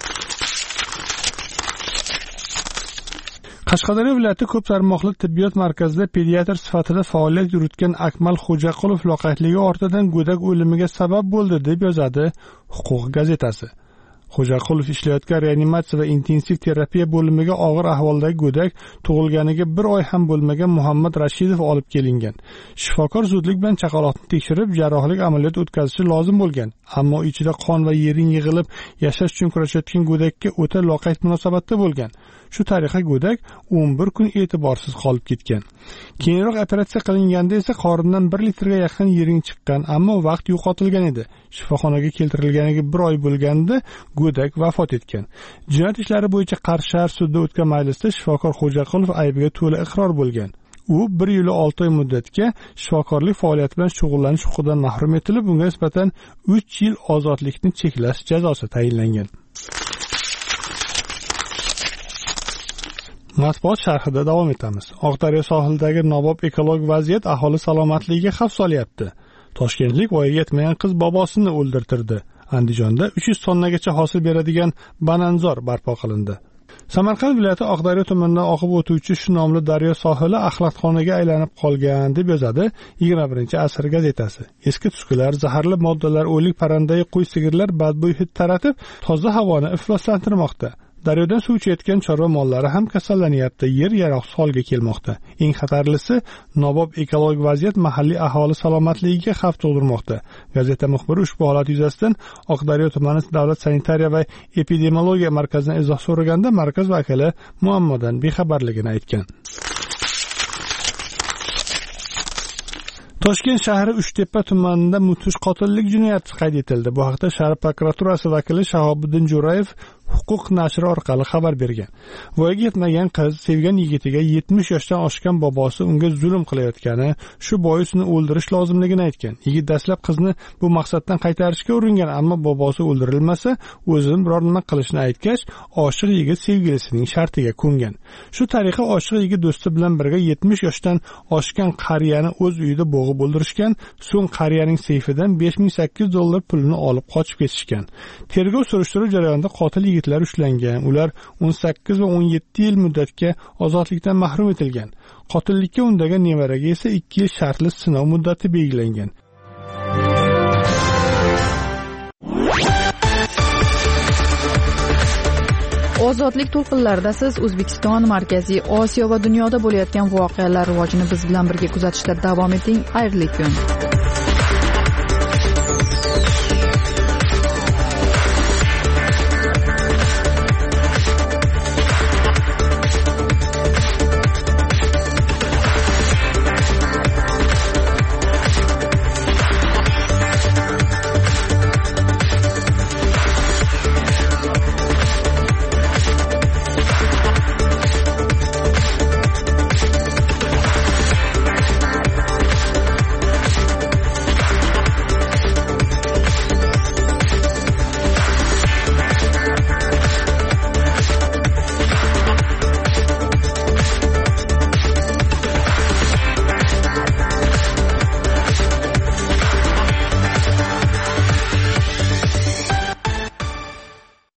Qashqadaryo viloyati ko'p tarmoqli tibbiyot markazida pediatr sifatida faoliyat yuritgan Akmal Xo'jaqulov loqaydligi ortidan go'dak o'limiga sabab bo'ldi, deb yozadi Huquq gazetasi. Xo'jaqulov ishlayotgan reanimatsiya va intensiv terapiya bo'limiga og'ir ahvoldagi go'dak tug'ilganiga bir oy ham bo'lmagan Muhammad Rashidov olib kelingan. Shifokor zudlik bilan chaqaloqni tekshirib, jarrohlik amaliyoti o'tkazishi lozim bo'lgan, ammo ichida qon va yering yig'ilib yashash uchun kurashayotgan go'dakka o'ta loqayd munosabatda bo'lgan. Shu tariqa go'dak o'n bir kun e'tiborsiz qolib ketgan. Keyinroq operatsiya qilinganda esa qornidan bir litrga yaqin yering chiqqan, ammo vaqt yo'qotilgan edi. Shifoxonaga keltirilganiga bir oy bo'lganda go'dak vafot etgan. Jinoyat ishlari bo'yicha Qarshi shahar sudida o'tgan majlisda shifokor Xo'jaqulov aybiga to'la iqror bo'lgan. U bir yil olti oy muddatga shifokorlik faoliyati bilan shug'ullanish huquqidan mahrum etilib, unga nisbatan uch yil ozodlikni cheklash jazosi tayinlangan. Matbuot sharhida davom etamiz. Oqdaryo sohilidagi nobob ekologik vaziyat aholi salomatligiga xavf solyapti. Toshkentlik voyaga yetmagan qiz bobosini o'ldirtirdi. Andijonda uch yuz tonnagacha hosil beradigan bananzor barpo qilindi. Samarqand viloyati Oqdaryo tomonidan oqib o'tuvchi shu nomli daryo sohili axlatxonaga aylanib qolgan, deb yozadi yigirma birinchi asr gazetasi. Eski tuskular, zaharli moddalar, o'lik parrandayi qo'y sigirlar badbo'y hid taratib, toza havoni ifloslantirmoqda. Daryodan suv ichayotgan chorva mollari ham kasallanyapti, yer yaroqsiz holga kelmoqda. Eng xatarlisi, nobob ekologik vaziyat mahalliy aholi salomatligiga xavf tug'dirmoqda. Gazeta muxbiri ushbu holat yuzasidan Oqdaryo tumani davlat sanitariya va epidemiologiya markazidan izoh so'raganda, markaz vakili muammodan bexabarligini aytgan. Toshkent shahri Uchtepa tumanida mudhish qotillik jinoyati qayd etildi. Bu haqda shahar prokuraturasi vakili Shahobiddin Jo'rayev Huquq nashri orqali xabar bergan. Voyaga yetmagan qiz sevgan yigitiga yetmish yoshdan oshgan bobosi unga zulm qilayotgani, shu bois uni o'ldirish lozimligini aytgan. Yigit dastlab qizni bu maqsaddan qaytarishga uringan, ammo bobosi o'ldirilmasa, o'zini biror nima qilishni aytgach, oshiq yigit sevgilisining shartiga ko'ngan. Shu tariqa oshiq yigit do'sti bilan birga yetmish yoshdan oshgan qariyani o'z uyida bo'g'ib o'ldirishgan, so'ng qariyaning seyfidan besh ming sakkiz yuz dollar pulini olib qochib ketishgan. Tergov surishtiruv jarayonida qotil yigitlar ushlangan. Ular o'n sakkiz va o'n yetti yil muddatga ozodlikdan mahrum etilgan. Qotillikka undagan nevaraga esa ikki yil shartli sinov muddati belgilangan. Ozodlik to'lqinlarida siz O'zbekiston, Markaziy Osiyo va dunyoda bo'layotgan voqealar rivojini biz bilan birga kuzatishda davom eting. Xayrli kun.